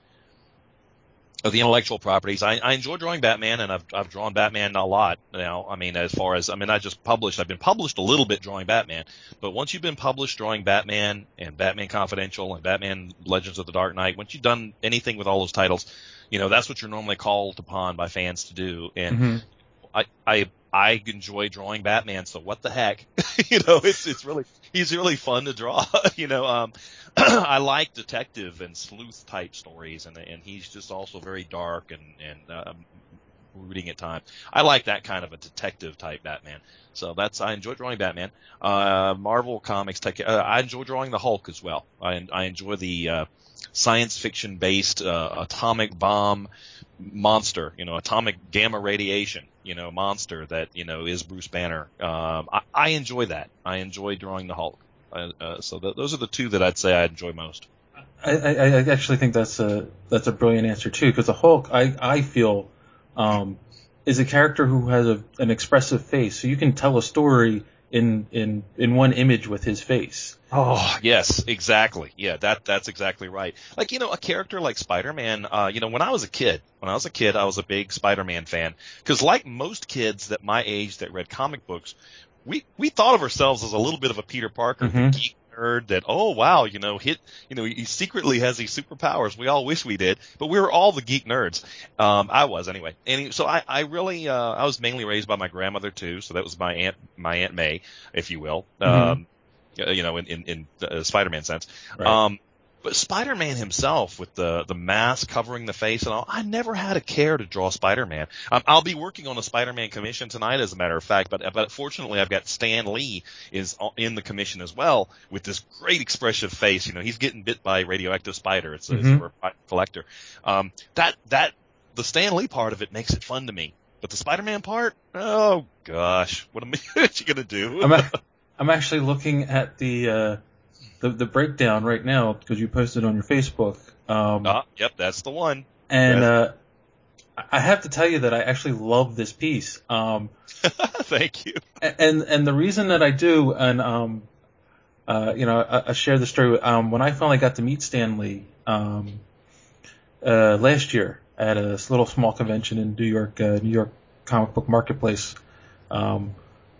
Of the intellectual properties, I, I enjoy drawing Batman, and I've I've drawn Batman a lot now. I mean, as far as I mean, I just published. I've been published a little bit drawing Batman, but once you've been published drawing Batman and Batman Confidential and Batman Legends of the Dark Knight, once you've done anything with all those titles, you know that's what you're normally called upon by fans to do. And Mhm. I I I enjoy drawing Batman, so what the heck, you know? It's it's really he's really fun to draw, you know. Um, I like detective and sleuth type stories, and and he's just also very dark and and um, brooding at times. I like that kind of a detective type Batman. So that's I enjoy drawing Batman. Uh, Marvel Comics, tech, uh, I enjoy drawing the Hulk as well. I I enjoy the uh, science fiction based uh, atomic bomb monster, you know, atomic gamma radiation, you know, monster that, you know, is Bruce Banner. Um, I, I enjoy that. I enjoy drawing the Hulk. Uh, uh, so th- those are the two that I'd say I enjoy most. I, I, I actually think that's a that's a brilliant answer too, because the Hulk, I I feel, um, is a character who has a, an expressive face, so you can tell a story in in in one image with his face. Oh, yes, exactly. Yeah, that that's exactly right. Like, you know, a character like Spider-Man, uh, you know, when I was a kid, when I was a kid, I was a big Spider-Man fan. Because like most kids that my age that read comic books, we, we thought of ourselves as a little bit of a Peter Parker, the Mhm. geek nerd that, oh, wow, you know, hit, you know, he secretly has these superpowers. We all wish we did, but we were all the geek nerds. Um, I was anyway. And he- so I, I really, uh, I was mainly raised by my grandmother too. So that was my aunt, my Aunt May, if you will. Mhm. Um, you know, in, in, in the Spider-Man sense. Right. Um, but Spider-Man himself with the, the mask covering the face and all, I never had a care to draw Spider-Man. Um, I'll be working on a Spider-Man commission tonight, as a matter of fact, but, but fortunately I've got Stan Lee is in the commission as well with this great expressive face. You know, he's getting bit by a radioactive spider. It's a, Mhm. it's a collector. Um, that, that, the Stan Lee part of it makes it fun to me. But the Spider-Man part, oh gosh, what am I, what you gonna do? I'm a, I'm actually looking at the uh, the, the breakdown right now because you posted on your Facebook. Um, Ah, yep, that's the one. and That's- uh, I have to tell you that I actually love this piece. Um, Thank you. and and the reason that I do, and um, uh, you know, I, I share the story. With, um, when I finally got to meet Stan Lee um, uh, last year at a little small convention in New York, uh, New York Comic Book Marketplace. Um,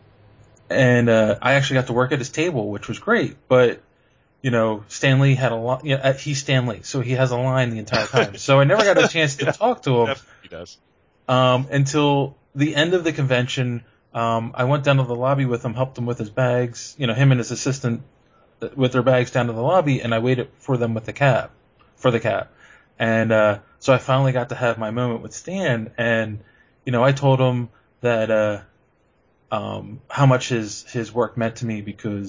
And uh, I actually got to work at his table, which was great. But you know, Stan Lee had a lot. You know, he's Stan Lee, so he has a line the entire time. So I never got a chance to talk to him Definitely does. um, until the end of the convention. Um, I went down to the lobby with him, helped him with his bags. You know, him and his assistant with their bags down to the lobby, and I waited for them with the cab, for the cab. And uh, so I finally got to have my moment with Stan, and you know, I told him that. Uh, Um, how much his his work meant to me because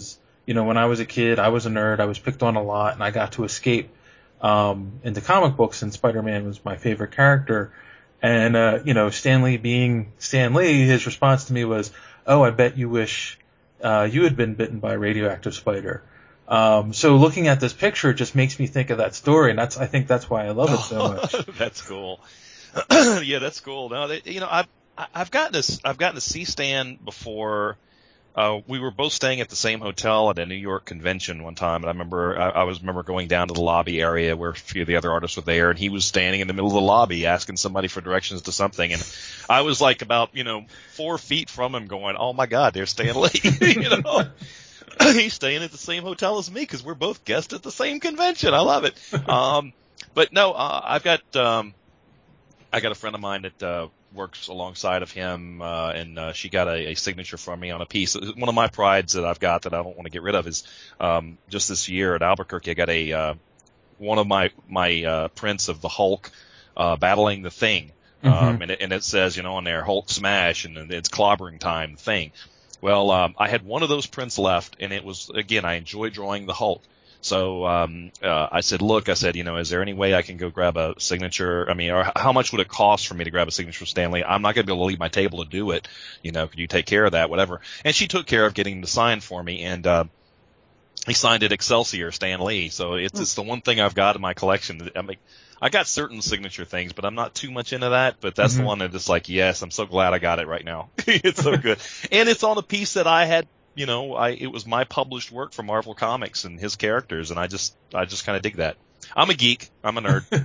you know, when I was a kid, I was a nerd. I was picked on a lot, and I got to escape um, into comic books, and Spider-Man was my favorite character. And, uh, you know, Stan Lee being Stan Lee, his response to me was, oh, I bet you wish uh, you had been bitten by a radioactive spider. Um, so looking at this picture just makes me think of that story, and that's I think that's why I love it so much. That's cool. Yeah, that's cool. No, they, you know, I've I've gotten to I've gotten to see Stan before. Uh, we were both staying at the same hotel at a New York convention one time, and I remember I, I was remember going down to the lobby area where a few of the other artists were there, and he was standing in the middle of the lobby asking somebody for directions to something, and I was like about you know four feet from him, going, "Oh my God, there's Stan Lee!" you know, he's staying at the same hotel as me because we're both guests at the same convention. I love it. Um, but no, uh, I've got um, I got a friend of mine that. Uh, works alongside of him, uh, and uh, she got a, a signature from me on a piece. One of my prides that I've got that I don't want to get rid of is um, just this year at Albuquerque, I got a uh, one of my my uh, prints of the Hulk uh, battling the Thing, um, mm-hmm. and, it, and it says, you know, on there, Hulk smash, and it's clobbering time, Thing. Well, um, I had one of those prints left, and it was, again, I enjoy drawing the Hulk. So um, uh, I said, look, I said, you know, is there any way I can go grab a signature? I mean, or how much would it cost for me to grab a signature from Stan Lee? I'm not going to be able to leave my table to do it. You know, could you take care of that, whatever? And she took care of getting him to sign for me, and uh, he signed it Excelsior, Stan Lee. So it's, it's the one thing I've got in my collection. I mean, I got certain signature things, but I'm not too much into that. But that's mm-hmm. the one that just like, yes, I'm so glad I got it right now. It's so good. And it's on a piece that I had. You know, I it was my published work for Marvel Comics and his characters, and I just I just kind of dig that. I'm a geek. I'm a nerd.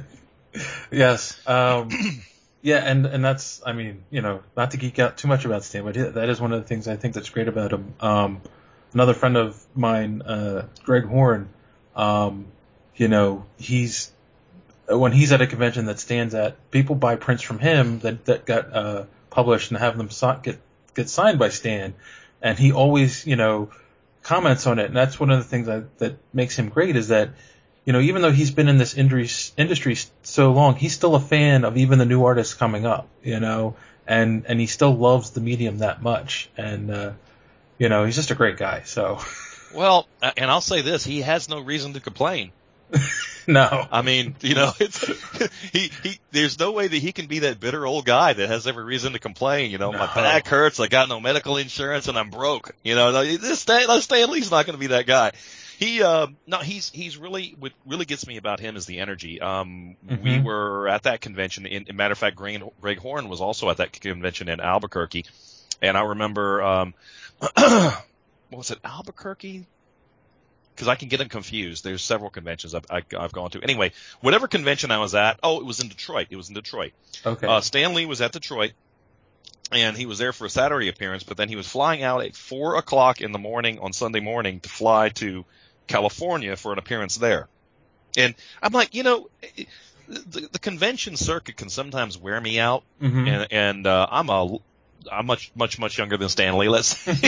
Yes. Um, yeah, and and that's I mean, you know, not to geek out too much about Stan, but that is one of the things I think that's great about him. Um, another friend of mine, uh, Greg Horn, um, you know, he's when he's at a convention that Stan's at, people buy prints from him that that got uh, published and have them so- get get signed by Stan. And he always, you know, comments on it. And that's one of the things that, that makes him great is that, you know, even though he's been in this industry, industry so long, he's still a fan of even the new artists coming up, you know, and, and he still loves the medium that much. And, uh, you know, he's just a great guy. So. Well, and I'll say this, he has no reason to complain. No. I mean, you know, it's he he. There's no way that he can be that bitter old guy that has every reason to complain. You know, no. My back hurts, I got no medical insurance, and I'm broke. You know, this Stan, Stan Lee's not going to be that guy. He, uh, no, he's he's really what really gets me about him is the energy. Um, mm-hmm. We were at that convention. In, in matter of fact, Greg, Greg Horn was also at that convention in Albuquerque, and I remember, um, what was it, Albuquerque? Because I can get them confused. There's several conventions I've, I've gone to. Anyway, whatever convention I was at, oh, it was in Detroit. It was in Detroit. Okay. Uh, Stan Lee was at Detroit, and he was there for a Saturday appearance, but then he was flying out at four o'clock in the morning on Sunday morning to fly to California for an appearance there. And I'm like, you know, the, the convention circuit can sometimes wear me out, mm-hmm. and, and uh, I'm a, I'm much, much, much younger than Stan Lee, let's say.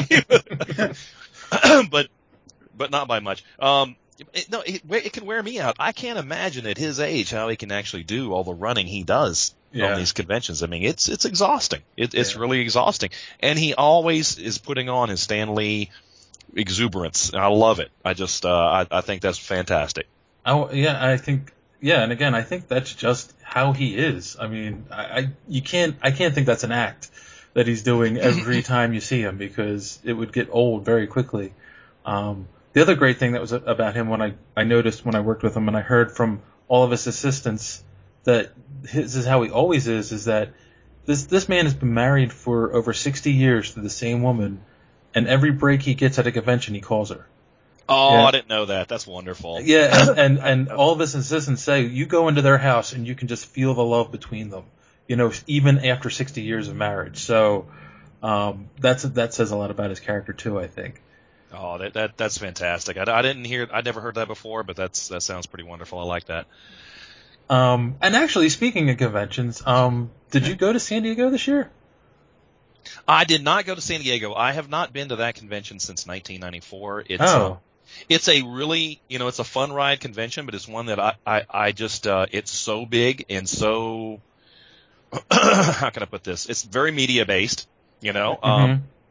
but But not by much. Um, it, no, it, it can wear me out. I can't imagine at his age how he can actually do all the running he does yeah. on these conventions. I mean, it's it's exhausting. It, it's yeah. really exhausting. And he always is putting on his Stan Lee exuberance. I love it. I just uh, I, I think that's fantastic. Oh yeah, I think yeah, and again, I think that's just how he is. I mean, I, I you can't I can't think that's an act that he's doing every time you see him because it would get old very quickly. Um, The other great thing that was about him when I, I noticed when I worked with him and I heard from all of his assistants that his is how he always is, is that this this man has been married for over sixty years to the same woman, and every break he gets at a convention, he calls her. Oh, yeah. I didn't know that. That's wonderful. Yeah, and, and, and all of his assistants say, you go into their house and you can just feel the love between them, you know, even after sixty years of marriage. So um, that's that says a lot about his character, too, I think. Oh, that, that that's fantastic. I, I didn't hear, I never heard that before, but that's that sounds pretty wonderful. I like that. Um, and actually, speaking of conventions, um, did you go to San Diego this year? I did not go to San Diego. I have not been to that convention since nineteen ninety-four. It's, oh. Uh, it's a really, you know, it's a fun ride convention, but it's one that I, I, I just, uh, it's so big and so, how can I put this? It's very media based, you know, um, mm-hmm.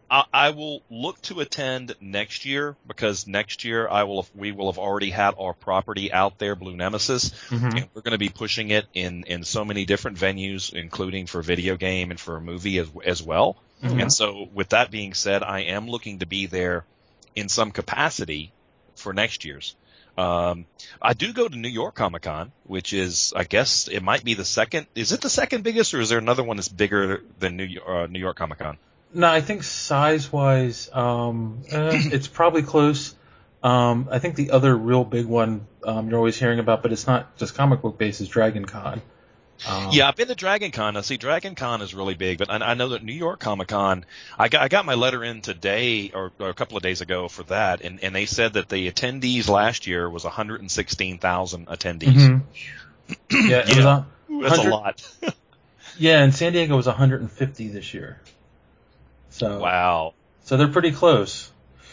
I, I will look to attend next year because next year I will we will have already had our property out there, Blue Nemesis, Mhm. and we're going to be pushing it in, in so many different venues, including for video game and for a movie as as well. Mhm. And so, with that being said, I am looking to be there in some capacity for next year's. Um, I do go to New York Comic Con, which is, I guess, it might be the second. Is it the second biggest, or is there another one that's bigger than New York, uh, New York Comic Con? No, I think size-wise, um, eh, it's probably close. Um, I think the other real big one um, you're always hearing about, but it's not just comic book based, is Dragon Con. Um, Yeah, I've been to Dragon Con. Now, see, Dragon Con is really big, but I, I know that New York Comic Con, I got, I got my letter in today or, or a couple of days ago for that, and, and they said that the attendees last year was one hundred sixteen thousand attendees. mhm. Yeah, it was Yeah. a Ooh, that's a hundred- lot. Yeah, and San Diego was one hundred fifty this year. So Wow. so they're pretty close.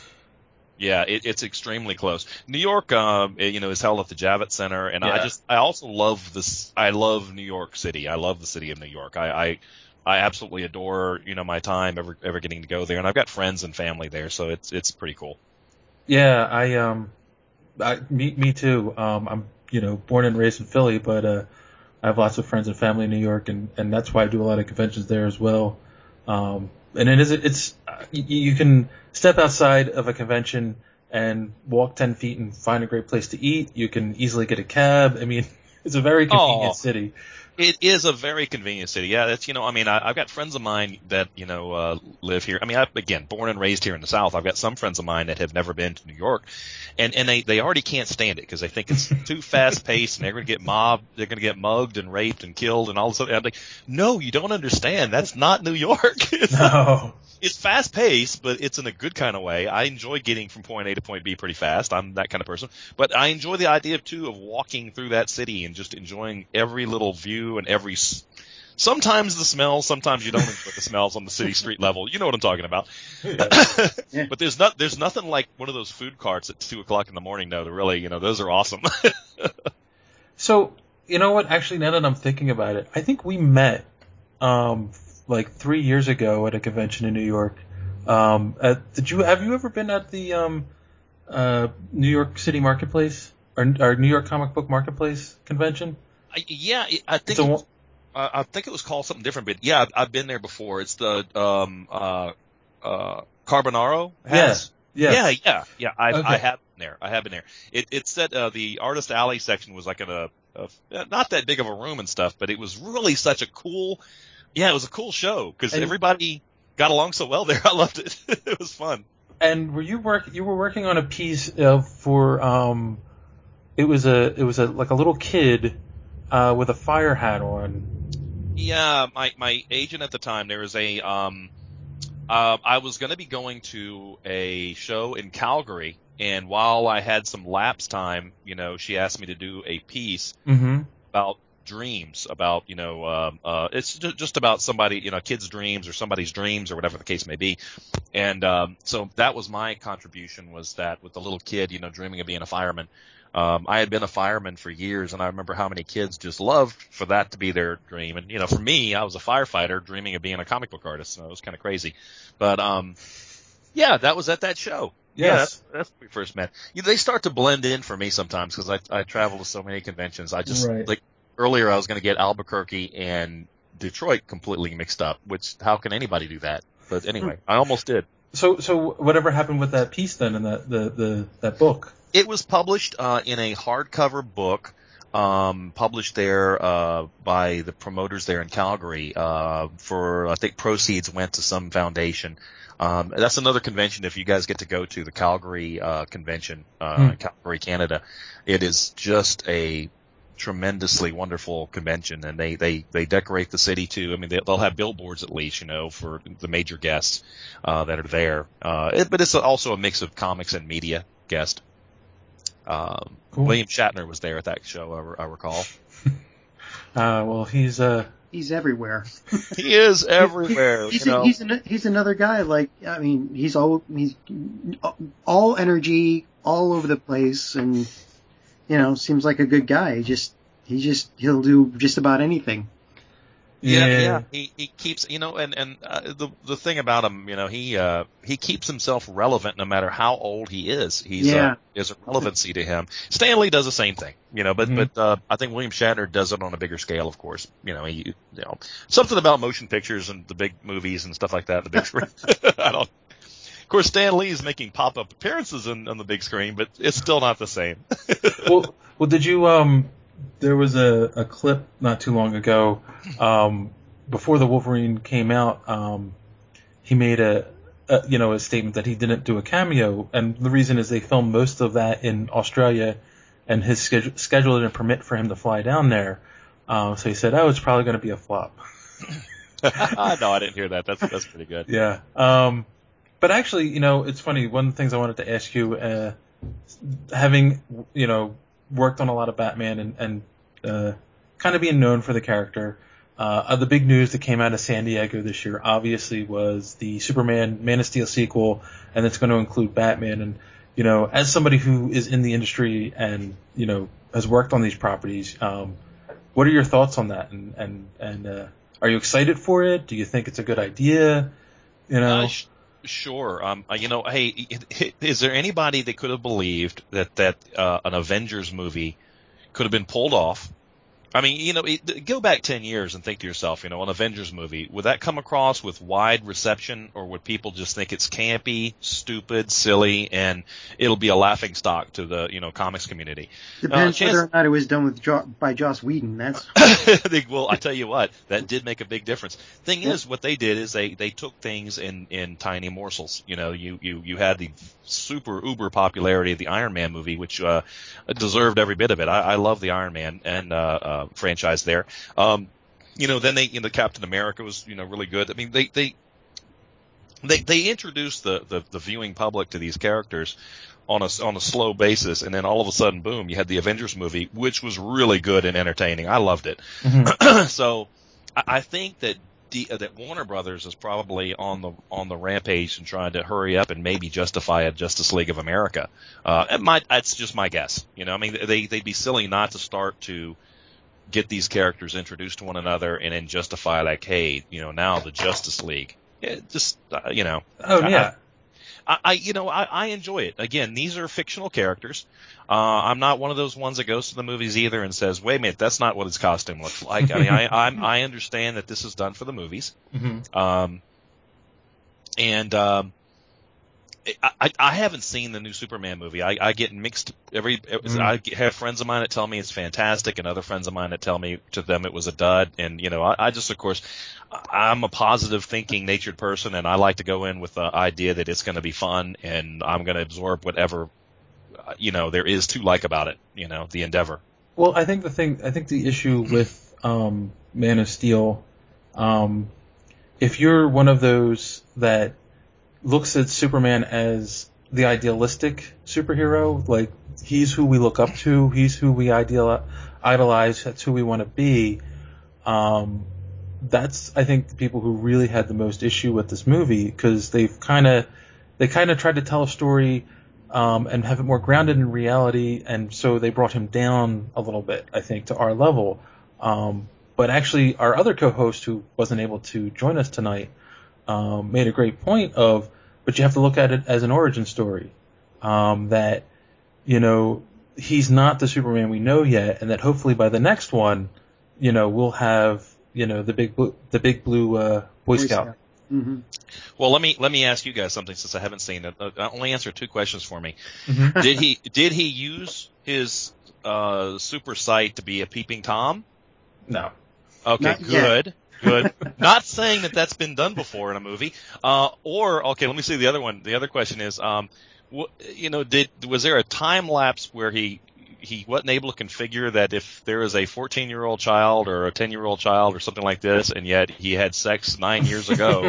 Yeah, it, it's extremely close. New York, um, you know, is held at the Javits Center, and I Yeah. just, I also love this. I love New York City. I love the city of New York. I, I, I absolutely adore, you know, my time ever, ever getting to go there, and I've got friends and family there, so it's, it's pretty cool. Yeah, I um, I, me me too. Um, I'm you know born and raised in Philly, but uh, I have lots of friends and family in New York, and, and that's why I do a lot of conventions there as well. Um, and it is it's uh, you, you can step outside of a convention and walk ten feet and find a great place to eat. You can easily get a cab. I mean, it's a very convenient Aw. city. It is a very convenient city. Yeah, that's, you know, I mean, I, I've got friends of mine that, you know, uh, live here. I mean, I, again, born and raised here in the South. I've got some friends of mine that have never been to New York, and, and they, they already can't stand it because they think it's too fast paced and they're going to get mobbed, they're going to get mugged and raped and killed and all this other. I'm like, no, you don't understand. That's not New York. It's not- No. It's fast paced, but it's in a good kind of way. I enjoy getting from point A to point B pretty fast. I'm that kind of person. But I enjoy the idea too of walking through that city and just enjoying every little view and every. s- Sometimes the smells, sometimes you don't enjoy the smells on the city street level. You know what I'm talking about. Yeah. But there's not, there's nothing like one of those food carts at two o'clock in the morning, though. To really, you know, those are awesome. So, you know what? Actually, now that I'm thinking about it, I think we met um, like three years ago at a convention in New York. Um, at, did you have you ever been at the um, uh, New York City Marketplace or, or New York Comic Book Marketplace convention? I, yeah, I think It's a it one- was, uh, I think it was called something different, but yeah, I've, I've been there before. It's the um uh uh Carbonaro has. Yes. Yeah, yeah, yeah. I Okay. I have been there. I have been there. It it said uh, the artist alley section was like in a, a not that big of a room and stuff, but it was really such a cool. Yeah, it was a cool show because And- everybody got along so well there. I loved it. It was fun. And were you work? You were working on a piece uh, for um, it was a it was a like a little kid uh, with a fire hat on. Yeah, my my agent at the time, there was a um, uh, I was going to be going to a show in Calgary, and while I had some lapse time, you know, she asked me to do a piece Mm-hmm. about dreams, about you know, um, uh, it's ju- just about somebody, you know, kid's dreams or somebody's dreams or whatever the case may be, and um, so that was my contribution, was that with the little kid, you know, dreaming of being a fireman. Um, I had been a fireman for years, and I remember how many kids just loved for that to be their dream. And you know, for me, I was a firefighter dreaming of being a comic book artist, so it was kind of crazy. But um, yeah, that was at that show. Yeah, Yes. that's, that's when we first met. You know, they start to blend in for me sometimes because I I travel to so many conventions. I just Right. like earlier I was going to get Albuquerque and Detroit completely mixed up, which how can anybody do that? But anyway, I almost did. So so whatever happened with that piece then in that the, the that book? It was published uh, in a hardcover book, um, published there uh, by the promoters there in Calgary. Uh, for I think proceeds went to some foundation. Um, that's another convention if you guys get to go to the Calgary uh, convention, uh, Hmm. in Calgary, Canada. It is just a tremendously wonderful convention, and they they they decorate the city too. I mean, they, they'll have billboards at least, you know, for the major guests uh, that are there. Uh, it, but it's also a mix of comics and media guests. Um, Cool. William Shatner was there at that show, I, re- I recall. Uh, well, he's uh He's everywhere. He is everywhere, He's you know. he's an, he's another guy. Like I mean, he's all he's all energy, all over the place, and you know, seems like a good guy. He just he just he'll do just about anything. Yeah, Yeah. yeah. He he keeps, you know, and and uh, the the thing about him, you know, he uh he keeps himself relevant no matter how old he is. He's Yeah. uh, there's a relevancy to him. Stan Lee does the same thing, you know, but Mhm. but uh, I think William Shatner does it on a bigger scale, of course. You know, he you know something about motion pictures and the big movies and stuff like that, the big screen. I don't. Of course, Stan Lee is making pop up appearances on, on the big screen, but it's still not the same. Well, well, did you? Um, there was a, a clip not too long ago, um, before the Wolverine came out. Um, he made a, a, you know, a statement that he didn't do a cameo, and the reason is they filmed most of that in Australia, and his schedule, schedule didn't permit for him to fly down there. Uh, so he said, "Oh, it's probably going to be a flop." No, I didn't hear that. That's that's pretty good. Yeah. Um, but actually, you know, it's funny. One of the things I wanted to ask you, uh, having, you know, worked on a lot of Batman and, and uh, kind of being known for the character, uh, the big news that came out of San Diego this year obviously was the Superman Man of Steel sequel, and it's going to include Batman. And, you know, as somebody who is in the industry and, you know, has worked on these properties, um, what are your thoughts on that? And, and, and uh, are you excited for it? Do you think it's a good idea? You know? Uh, sh- sure. Um, uh, you know, hey, is there anybody that could have believed that that uh, an Avengers movie could have been pulled off? I mean, you know, it, go back ten years and think to yourself, you know, an Avengers movie, would that come across with wide reception, or would people just think it's campy, stupid, silly, and it'll be a laughing stock to the, you know, comics community? Depends uh, whether or not it was done with jo- by Joss Whedon. That's Well, I tell you what, that did make a big difference. Thing Yep. is, what they did is they, they took things in, in tiny morsels. You know, you, you, you had the super uber popularity of the Iron Man movie, which uh, deserved every bit of it. I, I love the Iron Man and uh, uh, franchise there. Um, you know, then they, you know, Captain America was, you know, really good. I mean, they they they, they introduced the, the, the viewing public to these characters on a, on a slow basis, and then all of a sudden, boom, you had the Avengers movie, which was really good and entertaining. I loved it. Mhm. So I, I think that D, uh, that Warner Brothers is probably on the on the rampage and trying to hurry up and maybe justify a Justice League of America. Uh, it might, that's just my guess. You know, I mean, they they'd be silly not to start to get these characters introduced to one another and then justify like, hey, you know, now the Justice League. Yeah, just uh, you know. Oh, yeah. I, I you know, I, I enjoy it. Again, these are fictional characters. Uh, I'm not one of those ones that goes to the movies either and says, "Wait a minute, that's not what his costume looks like." I mean, I I'm, I understand that this is done for the movies, Mm-hmm. um, and um, I, I I haven't seen the new Superman movie. I, I get mixed every. Mm. I have friends of mine that tell me it's fantastic, and other friends of mine that tell me to them it was a dud. And you know, I, I just, of course, I'm a positive thinking natured person, and I like to go in with the idea that it's going to be fun, and I'm going to absorb whatever uh, you know there is to like about it. You know, the endeavor. Well, I think the thing, I think the issue with um, Man of Steel, um, if you're one of those that looks at Superman as the idealistic superhero, like he's who we look up to, he's who we ideal idolize, that's who we want to be. Um, that's, I think, the people who really had the most issue with this movie, because they've kind of they kind of tried to tell a story um, and have it more grounded in reality, and so they brought him down a little bit, I think, to our level. Um, but actually, our other co-host, who wasn't able to join us tonight, um, made a great point of, but you have to look at it as an origin story. Um, that, you know, he's not the Superman we know yet, and that hopefully by the next one, you know, we'll have, you know, the big blue, the big blue uh, Boy, Boy Scout. Scout. Mm-hmm. Well, let me let me ask you guys something since I haven't seen it. Uh, only answer two questions for me. Mm-hmm. Did he did he use his uh, super sight to be a peeping tom? No. Okay, Not yet. good, good. Not saying that that's been done before in a movie. Uh, or okay, let me see the other one. The other question is, um, wh- you know, did was there a time lapse where he he wasn't able to configure that if there is a fourteen year old child or a ten year old child or something like this, and yet he had sex nine years ago,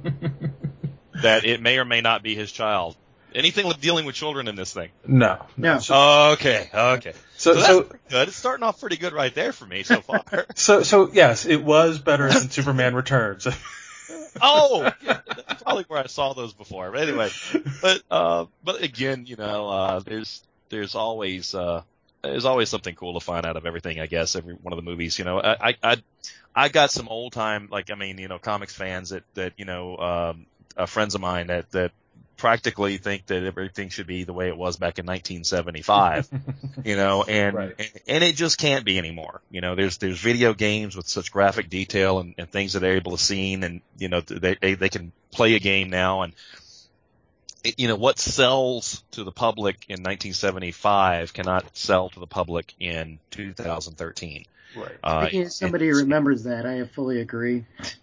that it may or may not be his child? Anything with dealing with children in this thing? No. No. Oh, okay, okay. So, So that's so, pretty good. It's starting off pretty good right there for me so far. so, so, yes, it was better than Superman Returns. Oh, yeah, that's probably where I saw those before. But anyway, but uh, but again, you know, uh, there's there's always uh, there's always something cool to find out of everything. I guess every one of the movies. You know, I I I got some old time, like, I mean, you know, comics fans that, that, you know, um, uh, friends of mine that, that practically think that everything should be the way it was back in nineteen seventy-five, you know, and, Right. and, and it just can't be anymore. You know, there's, there's video games with such graphic detail and, and things that they're able to see, and, you know, they, they, they can play a game now, and, it, you know, what sells to the public in nineteen seventy-five cannot sell to the public in two thousand thirteen. Right. Uh, Speaking as somebody who it's- remembers that, I fully agree.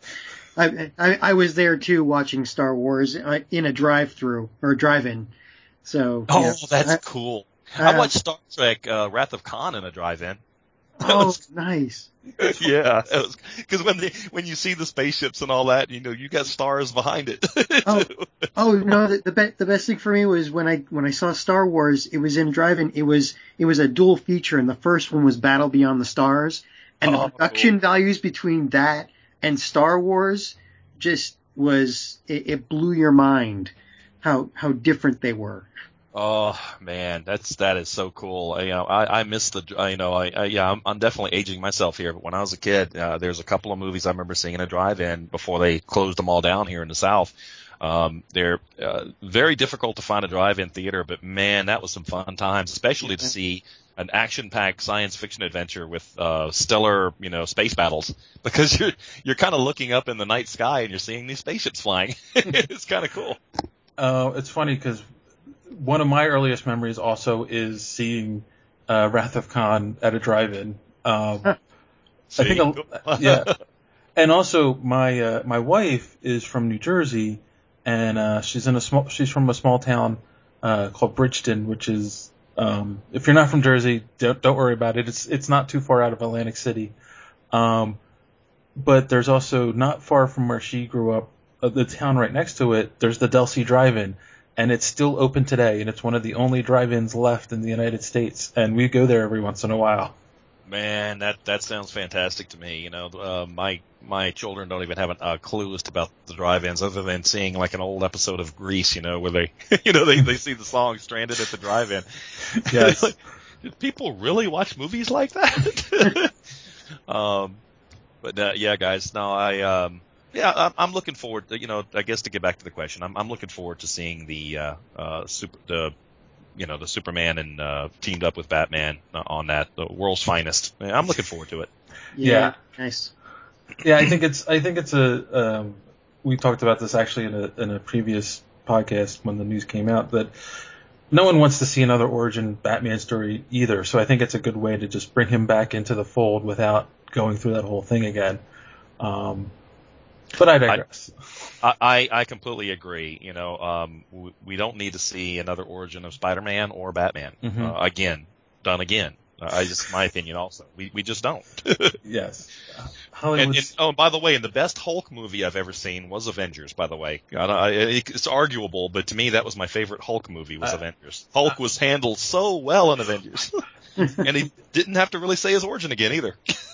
I, I I was there too, watching Star Wars uh, in a drive-through or drive-in. So Oh, yeah. that's I- cool. uh, I watched Star Trek, uh, Wrath of Khan in a drive-in. That Oh, was- nice. yeah, because when they, when you see the spaceships and all that, you know, you got stars behind it. Oh, oh no! The the, be, the best thing for me was when I when I saw Star Wars. It was in drive-in. It was it was a dual feature, and the first one was Battle Beyond the Stars, and the Oh, production cool. values between that and Star Wars just was it, it blew your mind how how different they were. Oh man, that's that is so cool. I, you know, I I miss the uh, you know I, I yeah I'm, I'm definitely aging myself here. But when I was a kid, uh, there's a couple of movies I remember seeing in a drive-in before they closed them all down here in the South. Um, they're uh, very difficult to find a drive-in theater, but man, that was some fun times, especially to see an action-packed science fiction adventure with uh, stellar, you know, space battles, because you're you're kind of looking up in the night sky and you're seeing these spaceships flying. It's kind of cool. Uh, it's funny because one of my earliest memories also is seeing uh, Wrath of Khan at a drive-in. Um, I think, a, yeah, and also my uh, my wife is from New Jersey, and uh, she's in a small she's from a small town uh, called Bridgeton, which is um, if you're not from Jersey, don't, don't worry about it. It's it's not too far out of Atlantic City, um, but there's also not far from where she grew up, uh, the town right next to it. There's the Delsea Drive-In. And it's still open today, and it's one of the only drive-ins left in the United States, and we go there every once in a while. Man, that that sounds fantastic to me. You know, uh, my my children don't even have a uh, clue as to about the drive-ins, other than seeing like an old episode of Grease. You know, where they, you know, they they see the song "Stranded at the Drive-In." Yes. Like, did people really watch movies like that? um, but uh, yeah, guys, no, I um. Yeah, I'm, I'm looking forward to, you know, I guess to get back to the question, I'm, I'm looking forward to seeing the, uh, uh, super, the, you know, the Superman and, uh, teamed up with Batman on that, the world's finest. I'm looking forward to it. Yeah, Yeah. nice. Yeah, I think it's I think it's a um, we talked about this actually in a in a previous podcast when the news came out, that no one wants to see another origin Batman story either. So I think it's a good way to just bring him back into the fold without going through that whole thing again. Um, but I digress. I, I, I completely agree. You know, um, we, we don't need to see another origin of Spider-Man or Batman, Mhm. uh, again, done again. Uh, I just, my opinion also. We, we just don't. Yes. And, Hollywood's and, oh, and by the way, and the best Hulk movie I've ever seen was Avengers, by the way. I, I, it's arguable, but to me that was my favorite Hulk movie was Uh, Avengers. Hulk was handled so well in Avengers. And he didn't have to really say his origin again either.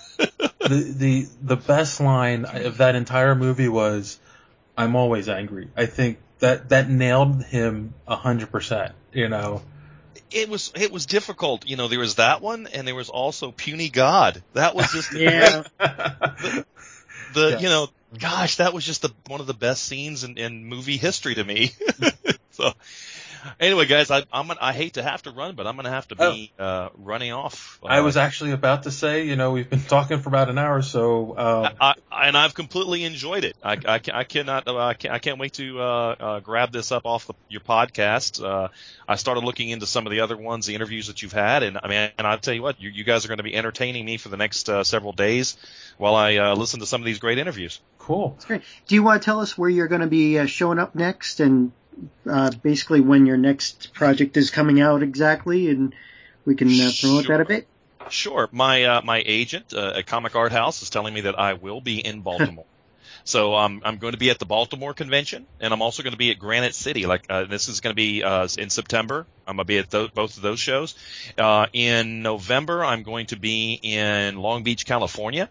the the the best line of that entire movie was, "I'm always angry." I think that that nailed him a hundred percent. You know. It was it was difficult. You know, there was that one, and there was also Puny God. That was just Yeah. the Yeah. you know, gosh, that was just the one of the best scenes in, in movie history to me. So, anyway, guys, I I'm gonna, I hate to have to run, but I'm gonna have to be uh, running off. Uh, I was actually about to say, you know, we've been talking for about an hour, so uh, I, I, and I've completely enjoyed it. I, I, I cannot, uh, I, can't, I can't wait to uh, uh, grab this up off the, your podcast. Uh, I started looking into some of the other ones, the interviews that you've had, and I mean, and I'll tell you what, you, you guys are going to be entertaining me for the next uh, several days while I uh, listen to some of these great interviews. cool. That's great. Do you want to tell us where you're going to be uh, showing up next, and uh, basically when your next project is coming out exactly, and we can uh, promote Sure. that a bit? Sure. My uh, my agent uh, at Comic Art House is telling me that I will be in Baltimore. So um, I'm going to be at the Baltimore convention, and I'm also going to be at Granite City. Like uh, this is going to be uh, in September. I'm going to be at th- both of those shows. Uh, in November, I'm going to be in Long Beach, California,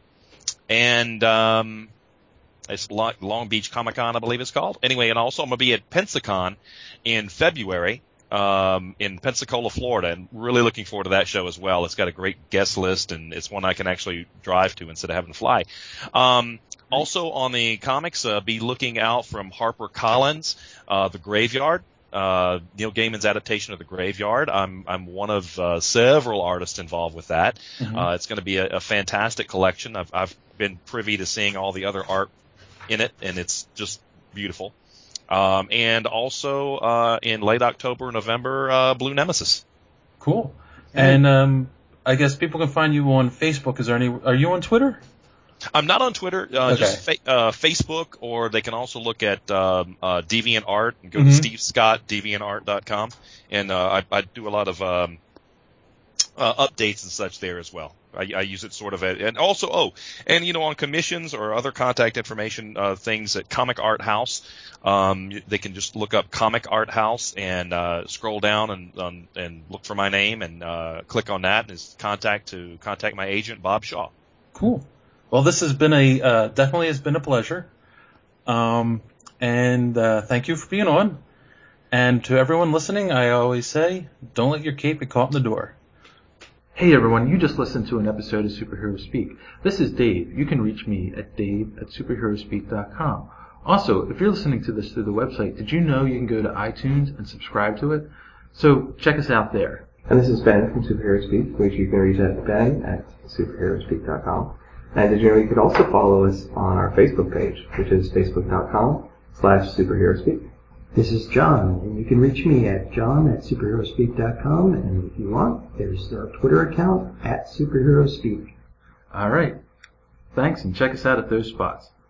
and um, it's Long Beach Comic Con, I believe it's called. Anyway, and also I'm going to be at Pensacon in February. um, in Pensacola, Florida, and really looking forward to that show as well. It's got a great guest list, and it's one I can actually drive to instead of having to fly. Um, also on the comics, uh, be looking out from HarperCollins, uh, The Graveyard. Uh, Neil Gaiman's adaptation of The Graveyard. I'm I'm one of uh, several artists involved with that. Mm-hmm. Uh, it's going to be a, a fantastic collection. I've I've been privy to seeing all the other art in it, and it's just beautiful. Um, and also uh, in late October, November, uh, Blue Nemesis. Cool. And um, I guess people can find you on Facebook. Is there any? Are you on Twitter? I'm not on Twitter, uh, okay. just fa- uh, Facebook, or they can also look at um, uh, DeviantArt and go mm-hmm. to steve scott deviant art dot com, and uh, I, I do a lot of um, uh, updates and such there as well. I, I use it sort of, at, and also, oh, and you know, on commissions or other contact information uh, things at Comic Art House, um, they can just look up Comic Art House and uh, scroll down and um, and look for my name and uh, click on that, and it's contact to contact my agent, Bob Shaw. Cool. Well, this has been a uh, definitely has been a pleasure, um, and uh, thank you for being on. And to everyone listening, I always say, don't let your cape get caught in the door. Hey everyone, you just listened to an episode of Superhero Speak. This is Dave. You can reach me at dave at superhero speak dot com. Also, if you're listening to this through the website, did you know you can go to iTunes and subscribe to it? So check us out there. And this is Ben from Superhero Speak, which you can reach at Ben at superhero speak dot com. And did you know you could also follow us on our Facebook page, which is facebook dot com slash superhero speak. This is John, and you can reach me at john at superhero speak dot com, and if you want, there's our Twitter account, at superhero speak. All right. Thanks, and check us out at those spots.